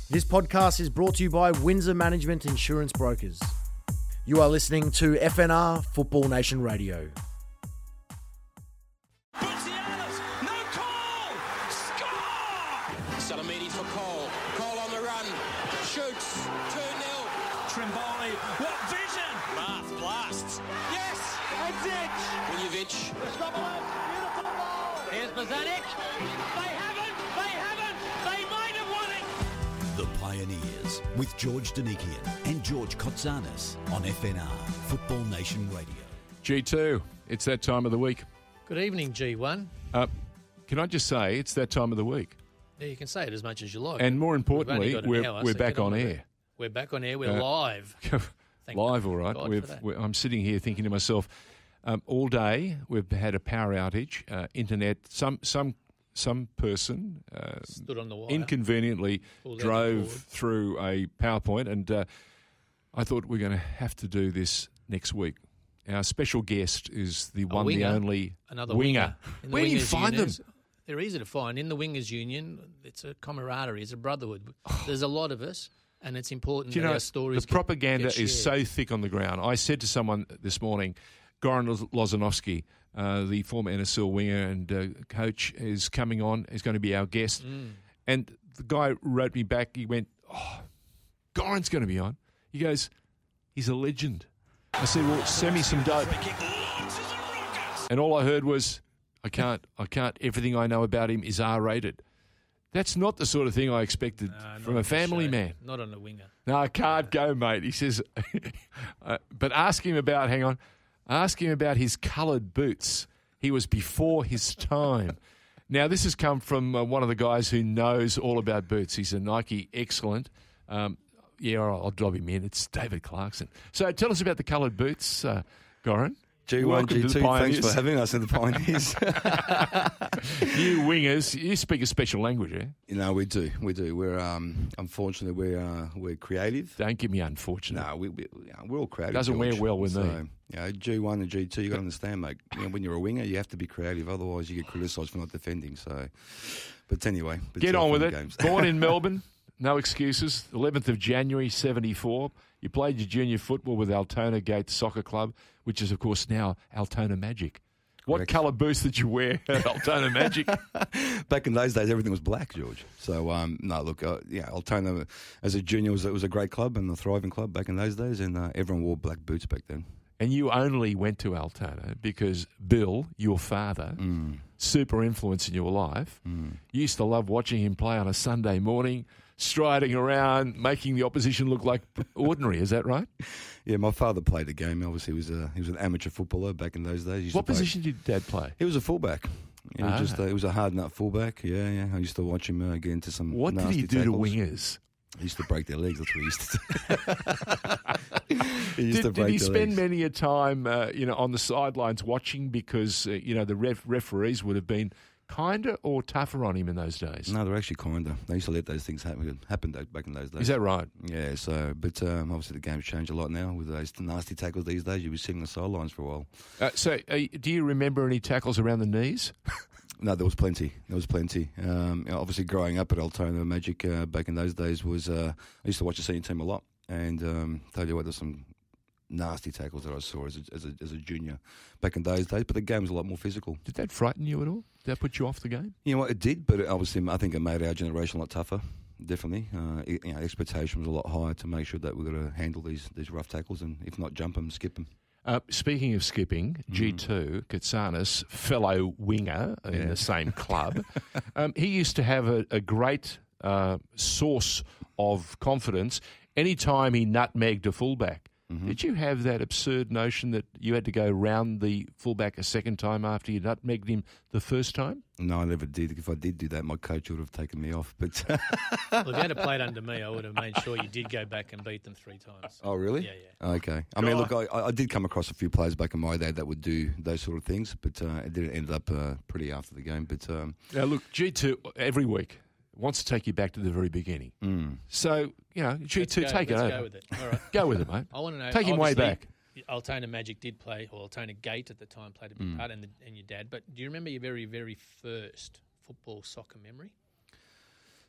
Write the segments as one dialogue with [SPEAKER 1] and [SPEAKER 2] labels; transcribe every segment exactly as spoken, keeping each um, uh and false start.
[SPEAKER 1] This podcast is brought to you by Windsor Management Insurance Brokers. You are listening to F N R Football Nation Radio.
[SPEAKER 2] Salamini for Cole. Cole on the run. Shoots. two nil.
[SPEAKER 3] Trimboli. What vision!
[SPEAKER 2] Bath blasts.
[SPEAKER 3] Yes! Edge!
[SPEAKER 2] Vujovic.
[SPEAKER 3] Beautiful ball!
[SPEAKER 4] Here's Bozanic. They haven't! They haven't! They might have won it!
[SPEAKER 5] The Pioneers with George Danikian and George Kotzanis on F N R Football Nation Radio.
[SPEAKER 6] G two, it's that time of the week.
[SPEAKER 7] Good evening, G one.
[SPEAKER 6] Uh, can I just say, it's that time of the week.
[SPEAKER 7] Yeah, you can say it as much as you like.
[SPEAKER 6] And more importantly,
[SPEAKER 7] We've only got an
[SPEAKER 6] we're,
[SPEAKER 7] hour,
[SPEAKER 6] we're
[SPEAKER 7] so
[SPEAKER 6] back
[SPEAKER 7] get
[SPEAKER 6] on
[SPEAKER 7] with
[SPEAKER 6] air.
[SPEAKER 7] it. We're back on air. We're
[SPEAKER 6] Uh,
[SPEAKER 7] live. Thank
[SPEAKER 6] Live, all right.
[SPEAKER 7] God for
[SPEAKER 6] We've,
[SPEAKER 7] that.
[SPEAKER 6] we're, I'm sitting here thinking to myself, um, all day we've had a power outage, uh, internet. Some some some person uh,
[SPEAKER 7] Stood on the wire.
[SPEAKER 6] inconveniently
[SPEAKER 7] Pulled out the
[SPEAKER 6] drove
[SPEAKER 7] cord.
[SPEAKER 6] through a PowerPoint, and uh, I thought we're going to have to do this next week. Our special guest is the
[SPEAKER 7] A
[SPEAKER 6] one,
[SPEAKER 7] winger.
[SPEAKER 6] the only
[SPEAKER 7] Another
[SPEAKER 6] winger.
[SPEAKER 7] In the
[SPEAKER 6] Where do you
[SPEAKER 7] Wingers
[SPEAKER 6] find
[SPEAKER 7] Union,
[SPEAKER 6] them?
[SPEAKER 7] They're easy to find. In the Wingers Union, it's a camaraderie, it's a brotherhood. There's a lot of us, and it's important
[SPEAKER 6] Do you
[SPEAKER 7] that
[SPEAKER 6] know,
[SPEAKER 7] our stories
[SPEAKER 6] the propaganda
[SPEAKER 7] get, get
[SPEAKER 6] is
[SPEAKER 7] shared.
[SPEAKER 6] so thick on the ground. I said to someone this morning, Goran Lozanovsky, uh, the former N S L winger and uh, coach, is coming on, is going to be our guest.
[SPEAKER 7] Mm.
[SPEAKER 6] And the guy wrote me back, he went, oh, Goran's going to be on. He goes, he's a legend. I said, well, send me some dope. And all I heard was, I can't, I can't, everything I know about him is R-rated. That's not the sort of thing I expected
[SPEAKER 7] Nah,
[SPEAKER 6] from
[SPEAKER 7] not
[SPEAKER 6] a
[SPEAKER 7] on the
[SPEAKER 6] family
[SPEAKER 7] show.
[SPEAKER 6] man.
[SPEAKER 7] Not on the winger.
[SPEAKER 6] No, I can't go, mate. He says, uh, but ask him about, hang on, ask him about his coloured boots. He was before his time. Now, this has come from uh, one of the guys who knows all about boots. He's a Nike excellent. Um, yeah, I'll, I'll drop him in. It's David Clarkson. So tell us about the coloured boots, uh, Goran.
[SPEAKER 8] G one,
[SPEAKER 6] Welcome
[SPEAKER 8] G
[SPEAKER 6] to
[SPEAKER 8] two,
[SPEAKER 6] the
[SPEAKER 8] thanks
[SPEAKER 6] Pioneers.
[SPEAKER 8] for having us in the Pioneers.
[SPEAKER 6] You wingers, you speak a special language, eh?
[SPEAKER 8] You know, we do, we do. We're, um, unfortunately, we're, uh, we're creative.
[SPEAKER 6] Don't give me unfortunate.
[SPEAKER 8] No, we, we, you know, we're all creative.
[SPEAKER 6] Doesn't wear
[SPEAKER 8] George.
[SPEAKER 6] well with
[SPEAKER 8] so,
[SPEAKER 6] me.
[SPEAKER 8] You know, G one and G two, you got to understand, mate. You know, when you're a winger, you have to be creative. Otherwise, you get criticised for not defending. So, but anyway, it's
[SPEAKER 6] Get
[SPEAKER 8] all
[SPEAKER 6] on with
[SPEAKER 8] fun
[SPEAKER 6] it.
[SPEAKER 8] and games.
[SPEAKER 6] Born in Melbourne, no excuses. eleventh of January, seventy-four. You played your junior football with Altona Gate Soccer Club, which is, of course, now Altona Magic. What
[SPEAKER 8] Correct.
[SPEAKER 6] colour boots did you wear at Altona Magic?
[SPEAKER 8] Back in those days, everything was black, George. So, um, no, look, uh, yeah, Altona as a junior was, it was a great club and a thriving club back in those days, and uh, everyone wore black boots back then.
[SPEAKER 6] And you only went to Altona because Bill, your father,
[SPEAKER 8] Mm.
[SPEAKER 6] super influence in your life.
[SPEAKER 8] Mm.
[SPEAKER 6] You used to love watching him play on a Sunday morning, striding around, making the opposition look like ordinary. Is that right?
[SPEAKER 8] Yeah, my father played the game. Obviously, he was a he was an amateur footballer back in those days. He used
[SPEAKER 6] What
[SPEAKER 8] to play-
[SPEAKER 6] position did Dad play?
[SPEAKER 8] He was a fullback. He was
[SPEAKER 6] Ah.
[SPEAKER 8] just a, he was a hard nut fullback. Yeah, yeah. I used to watch him uh, get into some.
[SPEAKER 6] What did
[SPEAKER 8] nasty
[SPEAKER 6] he do
[SPEAKER 8] tackles.
[SPEAKER 6] to wingers?
[SPEAKER 8] He used to break their legs. That's what he used to do. he used
[SPEAKER 6] Did,
[SPEAKER 8] to
[SPEAKER 6] did
[SPEAKER 8] break
[SPEAKER 6] he
[SPEAKER 8] their
[SPEAKER 6] spend
[SPEAKER 8] legs.
[SPEAKER 6] many a time, uh, you know, on the sidelines watching because uh, you know the ref- referees would have been kinder or tougher on him in those days?
[SPEAKER 8] No, they're actually kinder. They used to let those things happen. Happen back in those days.
[SPEAKER 6] Is that right?
[SPEAKER 8] Yeah. So, but um, obviously the game's changed a lot now with those nasty tackles these days. You'll be sitting on the sidelines for a while.
[SPEAKER 6] Uh, so, uh, do you remember any tackles around the knees?
[SPEAKER 8] No, there was plenty. There was plenty. Um, you know, obviously, growing up at Altona Magic uh, back in those days was uh, I used to watch the senior team a lot, and um, tell you what, there's some nasty tackles that I saw as a, as a as a junior back in those days. But the game was a lot more physical.
[SPEAKER 6] Did that frighten you at all? Did that put you off the game?
[SPEAKER 8] You know what, it did, but it obviously I think it made our generation a lot tougher. Definitely, uh, it, you know, expectation was a lot higher to make sure that we're going to handle these these rough tackles, and if not, jump them, skip them.
[SPEAKER 6] Uh, speaking of skipping, G two, Katsanis, fellow winger in
[SPEAKER 8] Yeah.
[SPEAKER 6] the same club, um, he used to have a, a great uh, source of confidence anytime he nutmegged a fullback.
[SPEAKER 8] Mm-hmm.
[SPEAKER 6] Did you have that absurd notion that you had to go round the fullback a second time after you nutmegged him the first time?
[SPEAKER 8] No, I never did. If I did do that, my coach would have taken me off. But
[SPEAKER 7] Well, if you had played under me, I would have made sure you did go back and beat them three times.
[SPEAKER 8] oh, really?
[SPEAKER 7] Yeah, yeah.
[SPEAKER 8] Okay. I mean, look, I, I did come across a few players back in my day that would do those sort of things, but uh, it didn't end up uh, pretty after the game. But um,
[SPEAKER 6] Now, look, G two every week wants to take you back to the very beginning.
[SPEAKER 8] mm.
[SPEAKER 6] So, you know, G two,
[SPEAKER 7] Let's go-
[SPEAKER 6] take it
[SPEAKER 7] let's
[SPEAKER 6] over.
[SPEAKER 7] go with it. All right.
[SPEAKER 6] Go with it, mate.
[SPEAKER 7] I want to know.
[SPEAKER 6] Take him way
[SPEAKER 7] obviously,
[SPEAKER 6] back.
[SPEAKER 7] Altona Magic did play, or Altona Gate at the time played a big
[SPEAKER 8] Mm.
[SPEAKER 7] part, and, the, and your dad. But do you remember your very, very first football soccer memory?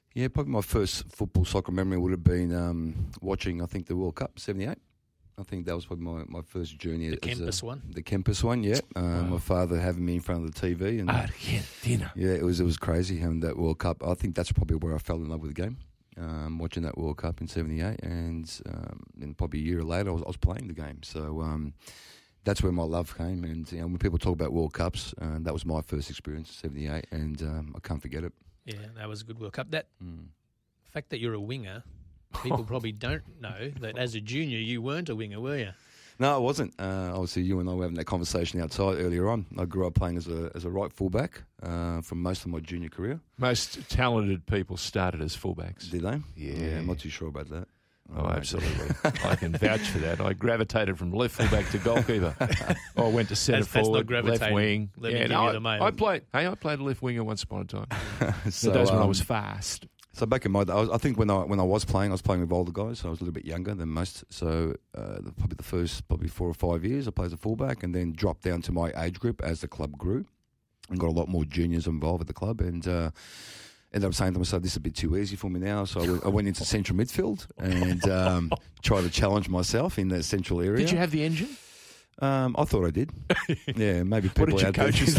[SPEAKER 8] Yeah, probably my first football soccer memory would have been um, watching, I think, the World Cup, seventy-eight. I think that was probably my, my first journey.
[SPEAKER 7] The
[SPEAKER 8] as
[SPEAKER 7] Kempis
[SPEAKER 8] a,
[SPEAKER 7] one?
[SPEAKER 8] The Kempis one, yeah. Um,
[SPEAKER 6] Wow.
[SPEAKER 8] My father having me in front of the T V. And
[SPEAKER 6] Argentina.
[SPEAKER 8] yeah, it was it was crazy having that World Cup. I think that's probably where I fell in love with the game, um, watching that World Cup in seventy-eight. And um, then probably a year later, I was, I was playing the game. So um, that's where my love came. And you know, when people talk about World Cups, uh, that was my first experience, seventy-eight, and um, I can't forget it.
[SPEAKER 7] Yeah, that was a good World Cup. That
[SPEAKER 8] Mm.
[SPEAKER 7] fact that you're a winger, people probably don't know that as a junior you weren't a winger, were you?
[SPEAKER 8] No, I wasn't. Uh, obviously, you and I were having that conversation outside earlier on. I grew up playing as a as a right fullback uh, for most of my junior career.
[SPEAKER 6] Most talented people started as fullbacks.
[SPEAKER 8] Did they?
[SPEAKER 6] Yeah.
[SPEAKER 8] I'm not too sure about that.
[SPEAKER 6] Oh, absolutely. I can vouch for that. I gravitated from left fullback to goalkeeper. I went to centre
[SPEAKER 7] That's- that's not
[SPEAKER 6] forward, left
[SPEAKER 7] gravitating.
[SPEAKER 6] wing.
[SPEAKER 7] Let me
[SPEAKER 6] Yeah,
[SPEAKER 7] give
[SPEAKER 6] no,
[SPEAKER 7] you
[SPEAKER 6] I,
[SPEAKER 7] the mail.
[SPEAKER 6] I played. Hey, I played left winger once upon a time.
[SPEAKER 8] So,
[SPEAKER 6] the days when I
[SPEAKER 8] um,
[SPEAKER 6] was fast.
[SPEAKER 8] So back in my day, I, was, I think when I when I was playing, I was playing with older guys. So I was a little bit younger than most. So uh, the, probably the first probably four or five years, I played as a fullback, and then dropped down to my age group as the club grew, and got a lot more juniors involved at the club, and uh, ended up saying to myself, "This is a bit too easy for me now." So I went, I went into central midfield and um, tried to challenge myself in the central area.
[SPEAKER 6] Did you have the engine?
[SPEAKER 8] Um, I thought I did. Yeah, maybe people
[SPEAKER 6] What did your
[SPEAKER 8] out there-
[SPEAKER 6] coaches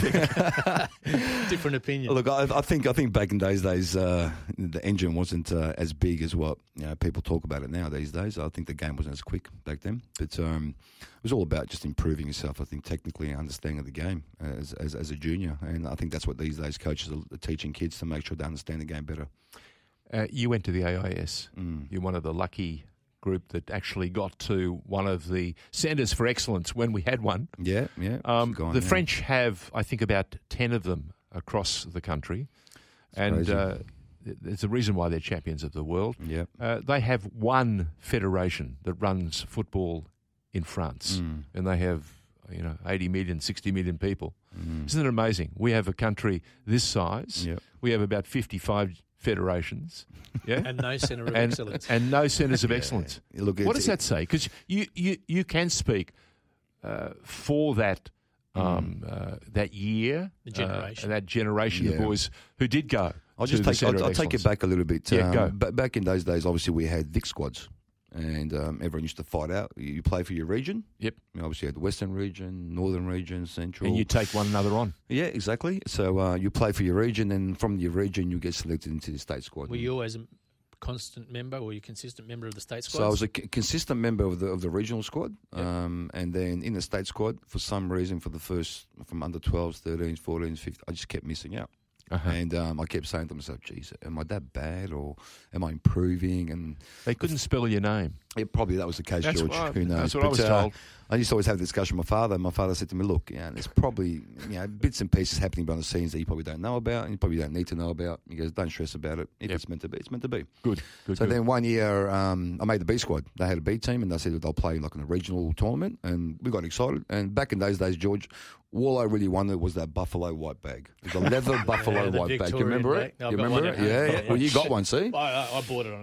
[SPEAKER 6] think?
[SPEAKER 7] Different opinion.
[SPEAKER 8] Look, I, I think I think back in those days, uh, the engine wasn't uh, as big as what you know, people talk about it now these days. I think the game wasn't as quick back then, but um, it was all about just improving yourself. I think technically understanding of the game as, as as a junior, and I think that's what these days coaches are teaching kids to make sure they understand the game better.
[SPEAKER 6] Uh, you went to the A I S.
[SPEAKER 8] Mm.
[SPEAKER 6] You're one of the lucky group that actually got to one of the centres for excellence when we had one.
[SPEAKER 8] Yeah, yeah.
[SPEAKER 6] Um,
[SPEAKER 8] it's gone,
[SPEAKER 6] the
[SPEAKER 8] yeah.
[SPEAKER 6] French have, I think, about ten of them across the country. and
[SPEAKER 8] crazy.
[SPEAKER 6] uh, there's a reason why they're champions of the world.
[SPEAKER 8] Yep.
[SPEAKER 6] Uh, they have one federation that runs football in France,
[SPEAKER 8] Mm.
[SPEAKER 6] and they have, you know, eighty million, sixty million people.
[SPEAKER 8] Mm.
[SPEAKER 6] Isn't it amazing? We have a country this size.
[SPEAKER 8] Yep.
[SPEAKER 6] We have about fifty-five federations. Yeah.
[SPEAKER 7] And no centre of
[SPEAKER 6] and,
[SPEAKER 7] excellence.
[SPEAKER 6] and no centres of excellence.
[SPEAKER 8] Look,
[SPEAKER 6] What
[SPEAKER 8] it's-
[SPEAKER 6] does that say? Because you, you, you can speak uh, for that um, uh, that year,
[SPEAKER 7] The generation.
[SPEAKER 6] uh, that generation of
[SPEAKER 8] Yeah.
[SPEAKER 6] boys who did go.
[SPEAKER 8] I'll
[SPEAKER 6] to
[SPEAKER 8] just
[SPEAKER 6] the
[SPEAKER 8] take
[SPEAKER 6] centre
[SPEAKER 8] I'll,
[SPEAKER 6] of
[SPEAKER 8] I'll take it
[SPEAKER 6] excellence.
[SPEAKER 8] back a little bit.
[SPEAKER 6] Yeah,
[SPEAKER 8] um,
[SPEAKER 6] go.
[SPEAKER 8] ba- back in those days, obviously we had Vic squads, and um, everyone used to fight out. You you play for your region.
[SPEAKER 6] Yep.
[SPEAKER 8] You know, obviously, you had the Western region, Northern region, Central.
[SPEAKER 6] And you take one another on.
[SPEAKER 8] yeah, exactly. So uh, you play for your region, and from your region, you get selected into the state squad.
[SPEAKER 7] Were you always a constant member or you a consistent member of the state squad?
[SPEAKER 8] So I was a c- consistent member of the of the regional squad, um, and then in the state squad, for some reason, for the first from under twelves, thirteens, fourteens, fifteens, I just kept missing out.
[SPEAKER 6] Uh-huh.
[SPEAKER 8] And um, I kept saying to myself, geez, am I that bad or am I improving? And
[SPEAKER 6] They couldn't spell your name.
[SPEAKER 8] it, probably that was the case,
[SPEAKER 6] That's
[SPEAKER 8] George.
[SPEAKER 6] what I-
[SPEAKER 8] Who knows?
[SPEAKER 6] that's what I
[SPEAKER 8] But,
[SPEAKER 6] was
[SPEAKER 8] uh,
[SPEAKER 6] told.
[SPEAKER 8] I used to always have a discussion with my father. My father said to me, look, yeah, there's probably you know bits and pieces happening behind the scenes that you probably don't know about and you probably don't need to know about. He goes, don't stress about it. If
[SPEAKER 6] Yep.
[SPEAKER 8] it's meant to be, it's meant to be.
[SPEAKER 6] Good, good,
[SPEAKER 8] So
[SPEAKER 6] good.
[SPEAKER 8] then one year, um, I made the B squad. They had a B team, and they said that they'll play like in a regional tournament, and we got excited. And back in those days, George, all I really wanted was that buffalo white bag. It was a leather buffalo
[SPEAKER 7] the
[SPEAKER 8] white bag. You
[SPEAKER 7] Victorian
[SPEAKER 8] remember
[SPEAKER 7] bag.
[SPEAKER 8] it?
[SPEAKER 7] I've
[SPEAKER 8] you
[SPEAKER 7] got
[SPEAKER 8] remember
[SPEAKER 7] one
[SPEAKER 8] it?
[SPEAKER 7] at home.
[SPEAKER 8] Yeah, yeah.
[SPEAKER 7] Yeah.
[SPEAKER 8] Well, you got one, see?
[SPEAKER 7] I, I, I bought it on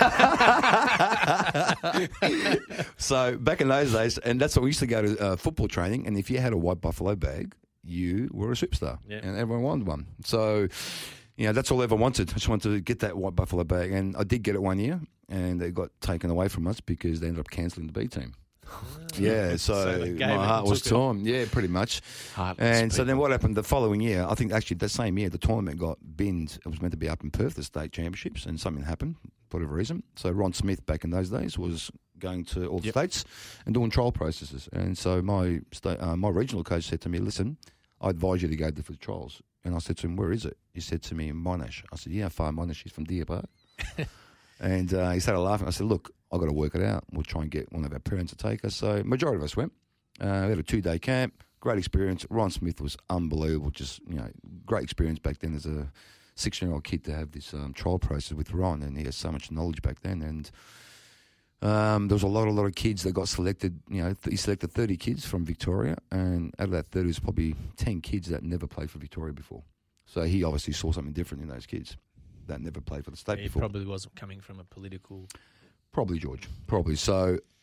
[SPEAKER 7] eBay.
[SPEAKER 8] So back in those days, and that's what we used to go to uh, football training. And if you had a white buffalo bag, you were a superstar,
[SPEAKER 7] Yeah.
[SPEAKER 8] and everyone wanted one. So, you know, that's all I ever wanted. I just wanted to get that white buffalo bag, and I did get it one year, and it got taken away from us because they ended up cancelling the B team. Yeah, so,
[SPEAKER 7] So they gave
[SPEAKER 8] my
[SPEAKER 7] it
[SPEAKER 8] heart
[SPEAKER 7] and
[SPEAKER 8] was
[SPEAKER 7] took it.
[SPEAKER 8] torn. Yeah, pretty much.
[SPEAKER 6] Heartless
[SPEAKER 8] And so
[SPEAKER 6] people.
[SPEAKER 8] then what happened the following year, I think actually that same year, the tournament got binned. It was meant to be up in Perth, the state championships, and something happened for whatever reason. So Ron Smith, back in those days, was going to all the
[SPEAKER 6] Yep.
[SPEAKER 8] states and doing trial processes. And so my state, uh, my regional coach said to me, listen, I advise you to go for the trials. And I said to him, where is it? He said to me, in Monash. I said, yeah, how far Monash is from Deer Park. And uh, he started laughing. I said, look, I've got to work it out. We'll try and get one of our parents to take us. So majority of us went. Uh, we had a two-day camp, great experience. Ron Smith was unbelievable, just, you know, great experience back then as a sixteen-year-old kid to have this um, trial process with Ron, and he has so much knowledge back then. And um, there was a lot, a lot of kids that got selected. You know, he selected thirty kids from Victoria, and out of that thirty was probably ten kids that never played for Victoria before. So he obviously saw something different in those kids that never played for the state
[SPEAKER 7] He
[SPEAKER 8] before.
[SPEAKER 7] probably wasn't coming from a political.
[SPEAKER 8] Probably, George. Probably. So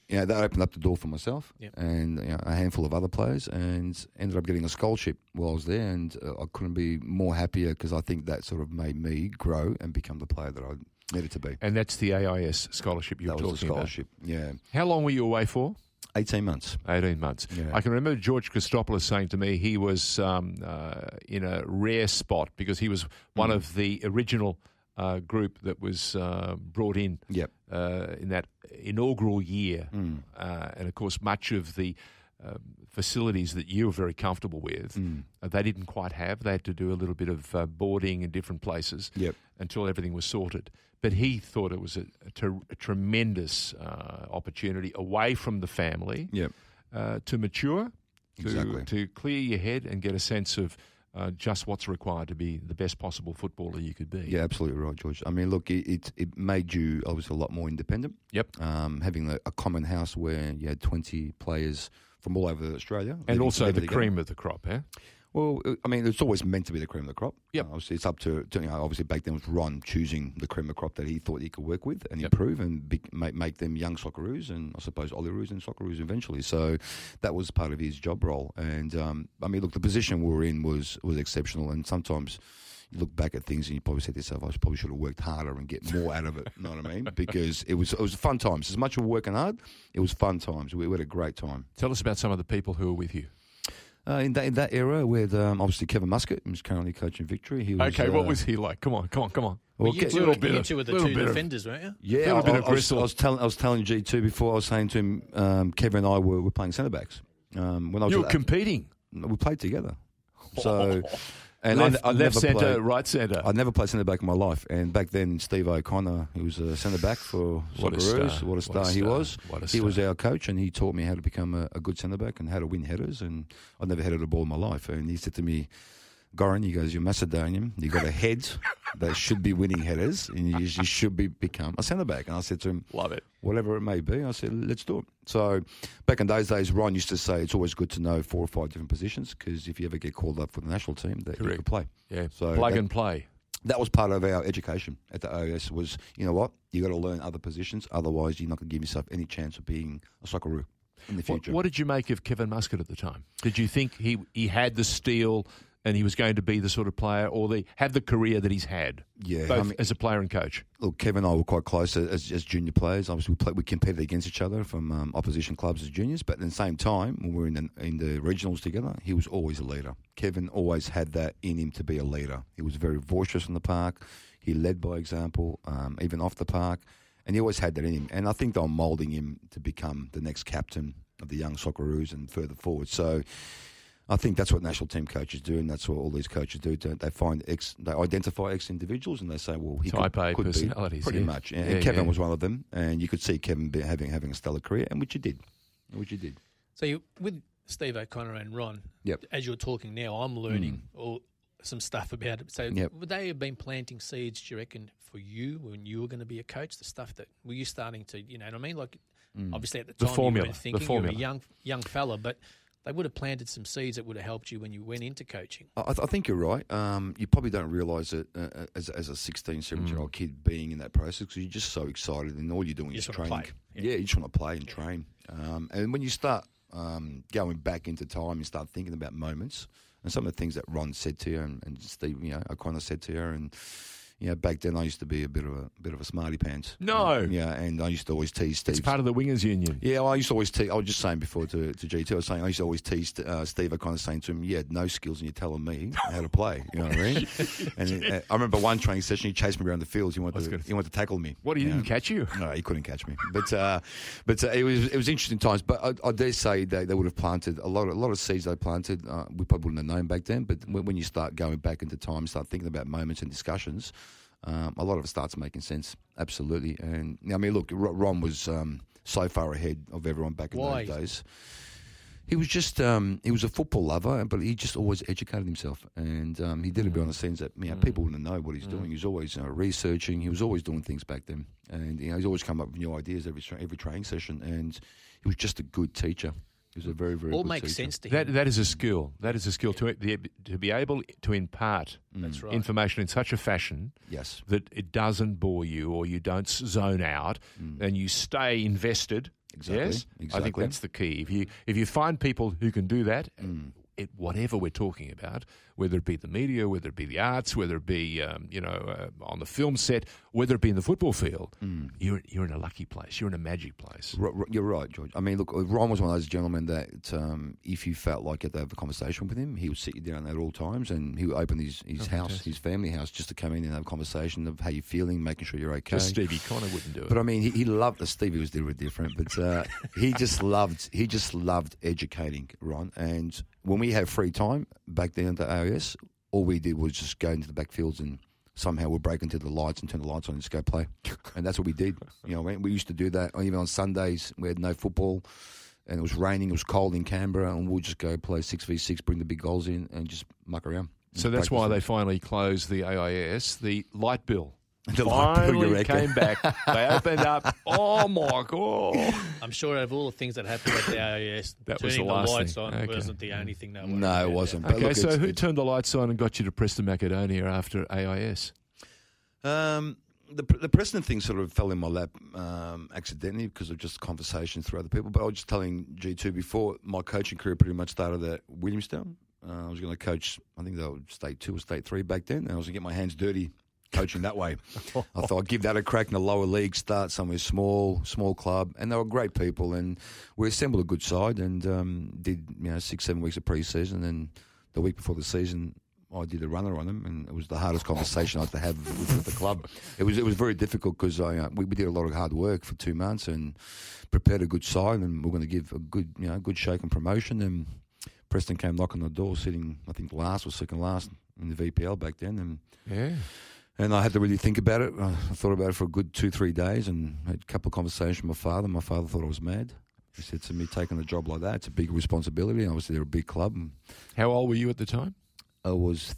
[SPEAKER 8] you know, that opened up the door for myself
[SPEAKER 7] Yep.
[SPEAKER 8] and you know, a handful of other players, and ended up getting a scholarship while I was there, and uh, I couldn't be more happier because I think that sort of made me grow and become the player that I needed to be.
[SPEAKER 6] And that's the A I S scholarship you
[SPEAKER 8] That
[SPEAKER 6] were
[SPEAKER 8] was the
[SPEAKER 6] talking about.
[SPEAKER 8] scholarship, yeah.
[SPEAKER 6] How long were you away for?
[SPEAKER 8] eighteen months.
[SPEAKER 6] eighteen months.
[SPEAKER 8] Yeah.
[SPEAKER 6] I can remember George Christopoulos saying to me he was um, uh, in a rare spot because he was one
[SPEAKER 8] Mm.
[SPEAKER 6] of the original uh, group that was uh, brought in
[SPEAKER 8] Yep.
[SPEAKER 6] uh, in that inaugural year.
[SPEAKER 8] Mm.
[SPEAKER 6] Uh, and, of course, much of the um, facilities that you were very comfortable with,
[SPEAKER 8] Mm.
[SPEAKER 6] uh, they didn't quite have. They had to do a little bit of uh, boarding in different places
[SPEAKER 8] Yep.
[SPEAKER 6] until everything was sorted. But he thought it was a, a, ter- a tremendous uh, opportunity away from the family
[SPEAKER 8] Yep.
[SPEAKER 6] uh, to mature, to,
[SPEAKER 8] Exactly.
[SPEAKER 6] to clear your head and get a sense of uh, just what's required to be the best possible footballer you could be.
[SPEAKER 8] Yeah, absolutely right, George. I mean, look, it, it, it made you obviously a lot more independent.
[SPEAKER 6] Yep.
[SPEAKER 8] Um, having a, a common house where you had twenty players from all over Australia.
[SPEAKER 6] And
[SPEAKER 8] living-
[SPEAKER 6] also
[SPEAKER 8] living
[SPEAKER 6] the
[SPEAKER 8] together.
[SPEAKER 6] cream of the crop, eh?
[SPEAKER 8] Well, I mean, it's always meant to be the cream of the crop.
[SPEAKER 6] Yep.
[SPEAKER 8] Uh, obviously, it's up to, to you know, obviously back then it was Ron choosing the cream of the crop that he thought he could work with and
[SPEAKER 6] Yep.
[SPEAKER 8] improve and be, make, make them young Socceroos and I suppose Olyroos and Socceroos eventually. So that was part of his job role. And um, I mean, look, the position we were in was was exceptional. And sometimes you look back at things and you probably say to yourself, I probably should have worked harder and get more out of it. You know what I mean? Because it was it was fun times. As much as we were working hard, it was fun times. We, we had a great time.
[SPEAKER 6] Tell us about some of the people who were with you.
[SPEAKER 8] Uh, in that in that era, with um, obviously Kevin Muscat, who's currently coaching Victory. He was,
[SPEAKER 6] Okay, what
[SPEAKER 8] uh,
[SPEAKER 6] was he like? Come on, come on, come on.
[SPEAKER 8] Well,
[SPEAKER 7] you
[SPEAKER 8] Ke-
[SPEAKER 7] two,
[SPEAKER 6] little
[SPEAKER 7] were,
[SPEAKER 6] bit
[SPEAKER 7] you
[SPEAKER 6] of-
[SPEAKER 7] two were the
[SPEAKER 6] little
[SPEAKER 7] two
[SPEAKER 6] bit of-
[SPEAKER 7] defenders, weren't you?
[SPEAKER 8] Yeah,
[SPEAKER 6] Little
[SPEAKER 8] I,
[SPEAKER 6] bit
[SPEAKER 8] I,
[SPEAKER 6] of
[SPEAKER 8] I, was,
[SPEAKER 6] gristle.
[SPEAKER 8] I was telling I was telling G two before. I was saying to him, um, Kevin and I were, were playing centre backs. Um, when I was
[SPEAKER 6] You were
[SPEAKER 8] at-
[SPEAKER 6] competing.
[SPEAKER 8] we played together. So, and
[SPEAKER 6] left,
[SPEAKER 8] I, I
[SPEAKER 6] left
[SPEAKER 8] never
[SPEAKER 6] centre,
[SPEAKER 8] played,
[SPEAKER 6] right centre.
[SPEAKER 8] I never played centre back in my life. And back then, Steve O'Connor, he was a centre back for
[SPEAKER 6] What a
[SPEAKER 8] Socceroos.
[SPEAKER 6] star.
[SPEAKER 8] What a star he
[SPEAKER 6] star.
[SPEAKER 8] was.
[SPEAKER 6] What a
[SPEAKER 8] He was
[SPEAKER 6] star.
[SPEAKER 8] our coach, and he taught me how to become a, a good centre back and how to win headers. And I'd never headed a ball in my life. And he said to me, Goran, he goes, you're Macedonian. You got a head that should be winning headers, and you, you should be become a centre back. And I said to him,
[SPEAKER 6] Love it.
[SPEAKER 8] whatever it may be, I said, let's do it. So back in those days, Ron used to say it's always good to know four or five different positions because if you ever get called up for the national team, that you
[SPEAKER 6] Correct.
[SPEAKER 8] can play.
[SPEAKER 6] Yeah,
[SPEAKER 8] So
[SPEAKER 6] plug
[SPEAKER 8] that-
[SPEAKER 6] and play.
[SPEAKER 8] That was part of our education at the O S was, you know what, you got to learn other positions, otherwise you're not going to give yourself any chance of being a Socceroo in the
[SPEAKER 6] What,
[SPEAKER 8] future.
[SPEAKER 6] what did you make of Kevin Muscat at the time? Did you think he he had the steel and he was going to be the sort of player or the have the career that he's had,
[SPEAKER 8] Yeah,
[SPEAKER 6] both
[SPEAKER 8] I mean-
[SPEAKER 6] as a player and coach?
[SPEAKER 8] Look, Kevin and I were quite close as, as junior players. Obviously, we, played, we competed against each other from um, opposition clubs as juniors. But at the same time, when we were in the, in the regionals together, he was always a leader. Kevin always had that in him to be a leader. He was very boisterous in the park. He led by example, um, even off the park. And he always had that in him. And I think they were moulding him to become the next captain of the young Socceroos and further forward. So I think that's what national team coaches do, and that's what all these coaches do. They find ex, they identify ex individuals, and they say, "Well, he
[SPEAKER 6] Type
[SPEAKER 8] could,
[SPEAKER 6] A
[SPEAKER 8] could
[SPEAKER 6] personalities,
[SPEAKER 8] be pretty
[SPEAKER 6] yeah.
[SPEAKER 8] much." And,
[SPEAKER 6] Yeah,
[SPEAKER 8] and Kevin
[SPEAKER 6] yeah.
[SPEAKER 8] was one of them, and you could see Kevin be, having having a stellar career, and which he did, which he did.
[SPEAKER 7] So you, with Steve O'Connor and Ron,
[SPEAKER 8] Yep.
[SPEAKER 7] as you're talking now, I'm learning all some stuff about it. So
[SPEAKER 8] Yep.
[SPEAKER 7] would they have been planting seeds, do you reckon, for you when you were going to be a coach? The stuff that were you starting to, you know what I mean? Like, obviously at the
[SPEAKER 6] The
[SPEAKER 7] time
[SPEAKER 6] formula,
[SPEAKER 7] you
[SPEAKER 6] the
[SPEAKER 7] weren't thinking you
[SPEAKER 6] formula.
[SPEAKER 7] were a young young fella, but they would have planted some seeds that would have helped you when you went into coaching.
[SPEAKER 8] I, I think you're right. Um, you probably don't realise it uh, as, as a sixteen, seventeen-year-old kid being in that process because you're just so excited and all you're doing
[SPEAKER 7] You
[SPEAKER 8] is
[SPEAKER 7] just wanna
[SPEAKER 8] training.
[SPEAKER 7] play.
[SPEAKER 8] Yeah.
[SPEAKER 7] Yeah.
[SPEAKER 8] you just want to play and train. Um, and when you start um, going back into time and start thinking about moments and some of the things that Ron said to you and, and Steve, you know, O'Connor said to you, and you know, back then I used to be a bit of a bit of a smarty pants.
[SPEAKER 6] No.
[SPEAKER 8] Um, yeah, and I used to always tease Steve.
[SPEAKER 6] It's part of the Wingers Union.
[SPEAKER 8] Yeah, well, I used to always tease. I was just saying before to, to G two, I was saying I used to always tease uh, Steve. I kind of saying to him, "You had no skills, and you're telling me how to play." You know what I mean? And uh, I remember one training session, he chased me around the fields. He wanted
[SPEAKER 6] was
[SPEAKER 8] to,
[SPEAKER 6] gonna
[SPEAKER 8] he wanted to tackle me.
[SPEAKER 6] What, he
[SPEAKER 8] you
[SPEAKER 6] didn't
[SPEAKER 8] know?
[SPEAKER 6] catch you?
[SPEAKER 8] No, he couldn't catch me. But uh, but uh, it was it was interesting times. But I, I dare say they, they would have planted a lot of, a lot of seeds they planted. Uh, we probably wouldn't have known back then. But when, when you start going back into time, start thinking about moments and discussions. Um, a lot of it starts making sense, absolutely. And I mean, look, Ron was um, so far ahead of everyone back in
[SPEAKER 7] Why?
[SPEAKER 8] those days. He was just um, he was a football lover, but he just always educated himself, and um, he did it behind the scenes that you know, people wouldn't know what he's doing. He was always you know, researching. He was always doing things back then, and you know, he's always come up with new ideas every tra- every training session. And he was just a good teacher. He was a very very
[SPEAKER 7] All
[SPEAKER 8] good
[SPEAKER 7] makes
[SPEAKER 8] teacher.
[SPEAKER 7] sense to him.
[SPEAKER 6] That that is a skill. That is a skill to the, to be able to impart
[SPEAKER 7] That's right.
[SPEAKER 6] information in such a fashion
[SPEAKER 8] Yes.
[SPEAKER 6] that it doesn't bore you or you don't s- zone out and you stay invested
[SPEAKER 8] Exactly.
[SPEAKER 6] Yes,
[SPEAKER 8] exactly.
[SPEAKER 6] I think that's the key. If you if you find people who can do that,
[SPEAKER 8] Mm.
[SPEAKER 6] it, whatever we're talking about, whether it be the media, whether it be the arts, whether it be um, you know uh, on the film set, whether it be in the football field,
[SPEAKER 8] Mm.
[SPEAKER 6] you're you're in a lucky place. You're in a magic place.
[SPEAKER 8] R- r- You're right, George. I mean, look, Ron was one of those gentlemen that um, if you felt like you had to have a conversation with him, he would sit you down at all times and he would open his, his
[SPEAKER 6] Oh,
[SPEAKER 8] house,
[SPEAKER 6] fantastic.
[SPEAKER 8] his family house, just to come in and have a conversation of how you're feeling, making sure you're okay.
[SPEAKER 6] Just Stevie Connor wouldn't do it.
[SPEAKER 8] But I mean, he, he loved the Stevie was a little bit different, but uh, he just loved he just loved educating Ron. And when we had free time back then at the A O S, all we did was just go into the backfields and somehow we'd break into the lights and turn the lights on and just go play. And that's what we did. You know, we used to do that even on Sundays. We had no football and it was raining, it was cold in Canberra, and we'll just go play six v six, bring the big goals in and just muck around.
[SPEAKER 6] So that's why they finally closed the A I S. The light bill
[SPEAKER 8] The light bill, you
[SPEAKER 6] finally
[SPEAKER 8] reckon?
[SPEAKER 6] came back. They opened up. Oh my god!
[SPEAKER 7] I'm sure out of all the things that happened at the A O S,
[SPEAKER 6] That was
[SPEAKER 7] turning
[SPEAKER 6] the
[SPEAKER 7] the,
[SPEAKER 6] last
[SPEAKER 7] lights
[SPEAKER 6] thing.
[SPEAKER 7] on
[SPEAKER 6] Okay.
[SPEAKER 7] wasn't the only thing. They were
[SPEAKER 8] No, it wasn't. But
[SPEAKER 6] Okay,
[SPEAKER 8] look,
[SPEAKER 6] so
[SPEAKER 8] it's-
[SPEAKER 6] who
[SPEAKER 8] it's-
[SPEAKER 6] turned the lights on and got you to Preston Macedonia after A I S?
[SPEAKER 8] Um, the the Preston thing sort of fell in my lap um, accidentally because of just conversations through other people. But I was just telling G two before, my coaching career pretty much started at Williamstown. Uh, I was going to coach, I think they were state two or state three back then, and I was going to get my hands dirty coaching that way. I thought I'd give that a crack in the lower league, start somewhere small, small club, and they were great people, and we assembled a good side and um, did you know six, seven weeks of pre-season, and the week before the season, I did a runner on them, and it was the hardest conversation I had to have with, with the club. It was it was very difficult because I uh, we, we did a lot of hard work for two months and prepared a good side, and we we're going to give a good you know good shake and promotion. And Preston came knocking on the door, sitting I think last or second last in the V P L back then, and
[SPEAKER 6] Yeah.
[SPEAKER 8] and I had to really think about it. I thought about it for a good two three days, and had a couple of conversations with my father. My father thought I was mad. He said to me, taking a job like that, it's a big responsibility. Obviously, they're a big club. And
[SPEAKER 6] How old were you at the time?
[SPEAKER 8] I was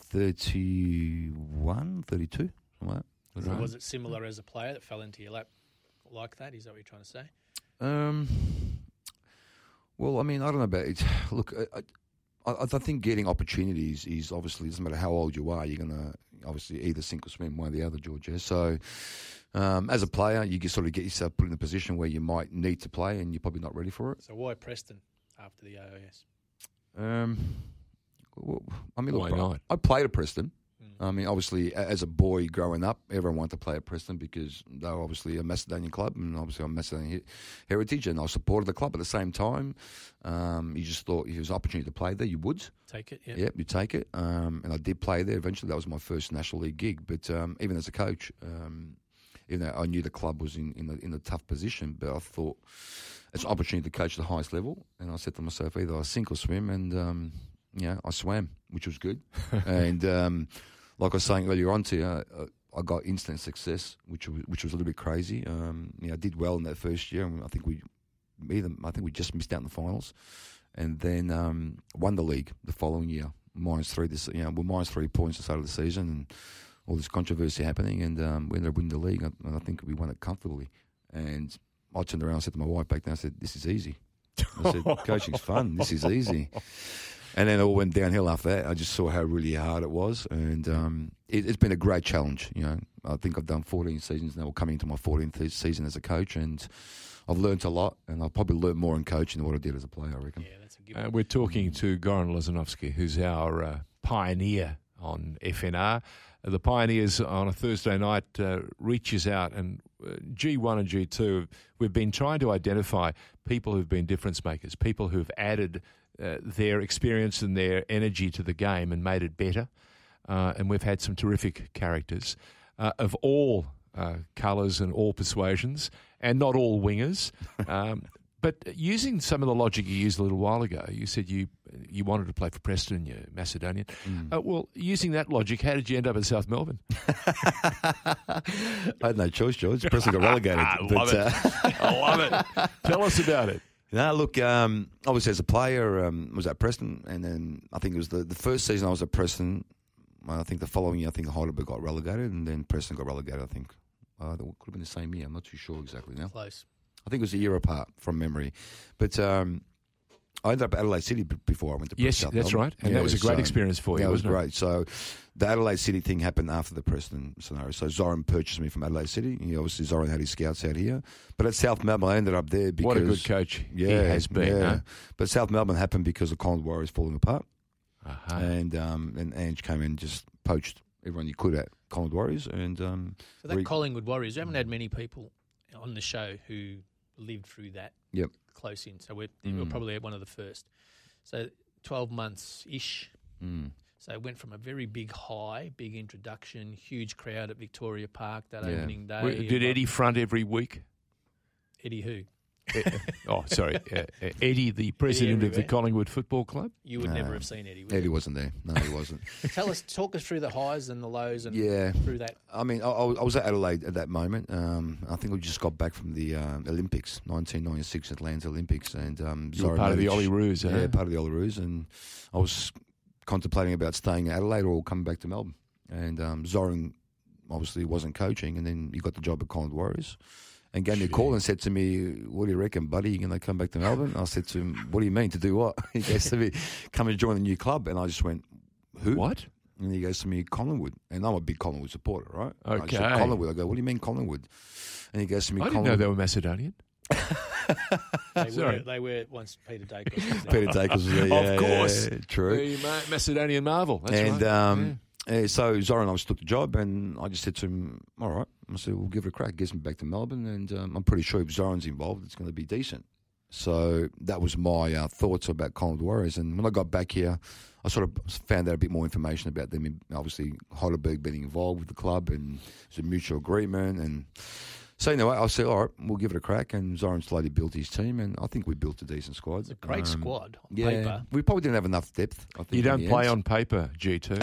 [SPEAKER 8] thirty-one, thirty-two, something like that.
[SPEAKER 7] So was it similar as a player that fell into your lap like that? Is that what you're trying to say?
[SPEAKER 8] Um, well, I mean, I don't know about it. Look, I, I, I think getting opportunities is obviously, it doesn't matter how old you are, you're going to obviously either sink or swim, one or the other, George. Yeah? So um, as a player, you can sort of get yourself put in a position where you might need to play and you're probably not ready for it.
[SPEAKER 7] So why Preston after the A O S?
[SPEAKER 8] Um, well, I mean, look,
[SPEAKER 6] Why
[SPEAKER 8] I-
[SPEAKER 6] not?
[SPEAKER 8] I played at Preston. I mean, obviously, a- as a boy growing up, everyone wanted to play at Preston because they were obviously a Macedonian club and obviously I'm Macedonian he- heritage, and I supported the club at the same time. Um, you just thought if there was an opportunity to play there, you would.
[SPEAKER 7] Take it, yeah.
[SPEAKER 8] Yep, you take it. Um, and I did play there eventually. That was my first National League gig. But um, even as a coach, um, even though I knew the club was in, in, a, in a tough position, but I thought it's an opportunity to coach at the highest level. And I said to myself, either I sink or swim. And, um, yeah, I swam, which was good. and um, like I was saying earlier on to you, uh, I got instant success, which was, which was a little bit crazy. Um, you know, I did well in that first year. And I think we either, I think we just missed out in the finals. And then um, won the league the following year, minus three. This, you know, we're minus three points at the start of the season, and all this controversy happening, and um, we ended up winning the league. And I think we won it comfortably. And I turned around and said to my wife back then, I said, "This is easy." I said, "Coaching's fun. This is easy." And then it all went downhill after that. I just saw how really hard it was, and um, it, it's been a great challenge. You know, I think I've done fourteen seasons now. We're coming into my fourteenth season as a coach, and I've learnt a lot, and I've probably learnt more in coaching than what I did as a player, I reckon.
[SPEAKER 7] Yeah, that's a given.
[SPEAKER 6] Uh, we're talking to Goran Lozanovsky, who's our uh, pioneer on F N R. Uh, the Pioneers on a Thursday night uh, reaches out, and uh, G one and G two, we've been trying to identify people who've been difference makers, people who've added uh, their experience and their energy to the game and made it better. Uh, and we've had some terrific characters uh, of all uh, colours and all persuasions, and not all wingers. Um, but using some of the logic you used a little while ago, you said you you wanted to play for Preston, you're Macedonian.
[SPEAKER 8] Mm.
[SPEAKER 6] Uh, well, using that logic, how did you end up at South Melbourne?
[SPEAKER 8] I had no choice, George. Preston got relegated.
[SPEAKER 6] I love it. I love it. Tell us about it.
[SPEAKER 8] No, look, um, obviously as a player, um, was at Preston, and then I think it was the, the first season I was at Preston. I think the following year, I think Heidelberg got relegated, and then Preston got relegated, I think. Uh, that could have been the same year. I'm not too sure exactly now.
[SPEAKER 7] Close.
[SPEAKER 8] I think it was a year apart from memory. But um, I ended up at Adelaide City b- before I went to
[SPEAKER 6] Yes,
[SPEAKER 8] South
[SPEAKER 6] that's
[SPEAKER 8] Melbourne.
[SPEAKER 6] right. And that was a great experience for you,
[SPEAKER 8] yeah,
[SPEAKER 6] wasn't
[SPEAKER 8] it
[SPEAKER 6] it?
[SPEAKER 8] was great. So the Adelaide City thing happened after the Preston scenario. So Zoran purchased me from Adelaide City. He, obviously, Zoran had his scouts out here. But at South Melbourne, I ended up there because...
[SPEAKER 6] What a good coach
[SPEAKER 8] yeah,
[SPEAKER 6] he has been.
[SPEAKER 8] Yeah.
[SPEAKER 6] Huh?
[SPEAKER 8] But South Melbourne happened because the Collingwood Warriors falling apart.
[SPEAKER 6] Uh-huh.
[SPEAKER 8] And um, and Ange came in and just poached everyone you could at Collingwood Warriors. And um,
[SPEAKER 7] So that
[SPEAKER 8] re-
[SPEAKER 7] Collingwood Warriors, we haven't had many people on the show who lived through that
[SPEAKER 8] Yep.
[SPEAKER 7] close in. So we're, we're
[SPEAKER 8] Mm.
[SPEAKER 7] probably one of the first. So twelve months-ish.
[SPEAKER 8] Mm.
[SPEAKER 7] So it went from a very big high, big introduction, huge crowd at Victoria Park that
[SPEAKER 8] Yeah.
[SPEAKER 7] opening day.
[SPEAKER 6] Well, Did Eddie front every week?
[SPEAKER 7] Eddie who?
[SPEAKER 6] Oh, sorry. Uh, uh, Eddie, the president of the
[SPEAKER 7] everywhere.
[SPEAKER 6] Collingwood Football Club?
[SPEAKER 7] You would
[SPEAKER 8] No.
[SPEAKER 7] never have seen Eddie. Would
[SPEAKER 8] Eddie
[SPEAKER 7] you?
[SPEAKER 8] wasn't there. No, he wasn't.
[SPEAKER 7] Tell us, talk us through the highs and the lows and
[SPEAKER 8] Yeah.
[SPEAKER 7] through that.
[SPEAKER 8] I mean, I, I was at Adelaide at that moment. Um, I think we just got back from the um, Olympics, nineteen ninety-six Atlanta Olympics, and um,
[SPEAKER 6] You were part of the
[SPEAKER 8] Zoran Mladic-
[SPEAKER 6] Olyroos, huh?
[SPEAKER 8] Yeah, part of the Olyroos, and I was contemplating about staying in Adelaide or coming back to Melbourne. And um, Zoran obviously wasn't coaching, and then he got the job at Collingwood Warriors. And gave me a call and said to me, "What do you reckon, buddy? You going to come back to Melbourne?" I said to him, "What do you mean to do what?" He goes to me, "Come and join the new club." And I just went, "Who?"
[SPEAKER 6] What?
[SPEAKER 8] And he goes to me, "Collingwood." And I'm a big Collingwood supporter, right? I just
[SPEAKER 6] Okay.
[SPEAKER 8] said, Collingwood. I go, "What do you mean Collingwood?" And he goes to me,
[SPEAKER 6] I didn't know
[SPEAKER 8] "Collingwood."
[SPEAKER 6] they were Macedonian.
[SPEAKER 7] They
[SPEAKER 6] Sorry.
[SPEAKER 7] were, they were once Peter Dacos was there.
[SPEAKER 8] Peter Dacos was there. Yeah,
[SPEAKER 6] Of course.
[SPEAKER 8] yeah, true.
[SPEAKER 6] The Ma- Macedonian marvel. That's
[SPEAKER 8] and
[SPEAKER 6] right.
[SPEAKER 8] um, uh, so Zoran obviously took the job, and I just said to him, "All right." I said, "We'll give it a crack." Gets me back to Melbourne, and um, I'm pretty sure if Zoran's involved, it's going to be decent. So that was my uh, thoughts about Collingwood Warriors. And when I got back here, I sort of found out a bit more information about them. Obviously, Heidelberg being involved with the club, and it's a mutual agreement. And so anyway, I said, "All right, we'll give it a crack." And Zoran slowly built his team, and I think we built a decent squad.
[SPEAKER 7] It's a great
[SPEAKER 8] Um,
[SPEAKER 7] squad on
[SPEAKER 8] Yeah,
[SPEAKER 7] paper.
[SPEAKER 8] we probably didn't have enough depth. I think
[SPEAKER 6] You
[SPEAKER 8] in
[SPEAKER 6] don't
[SPEAKER 8] the
[SPEAKER 6] play
[SPEAKER 8] end.
[SPEAKER 6] on paper, G two.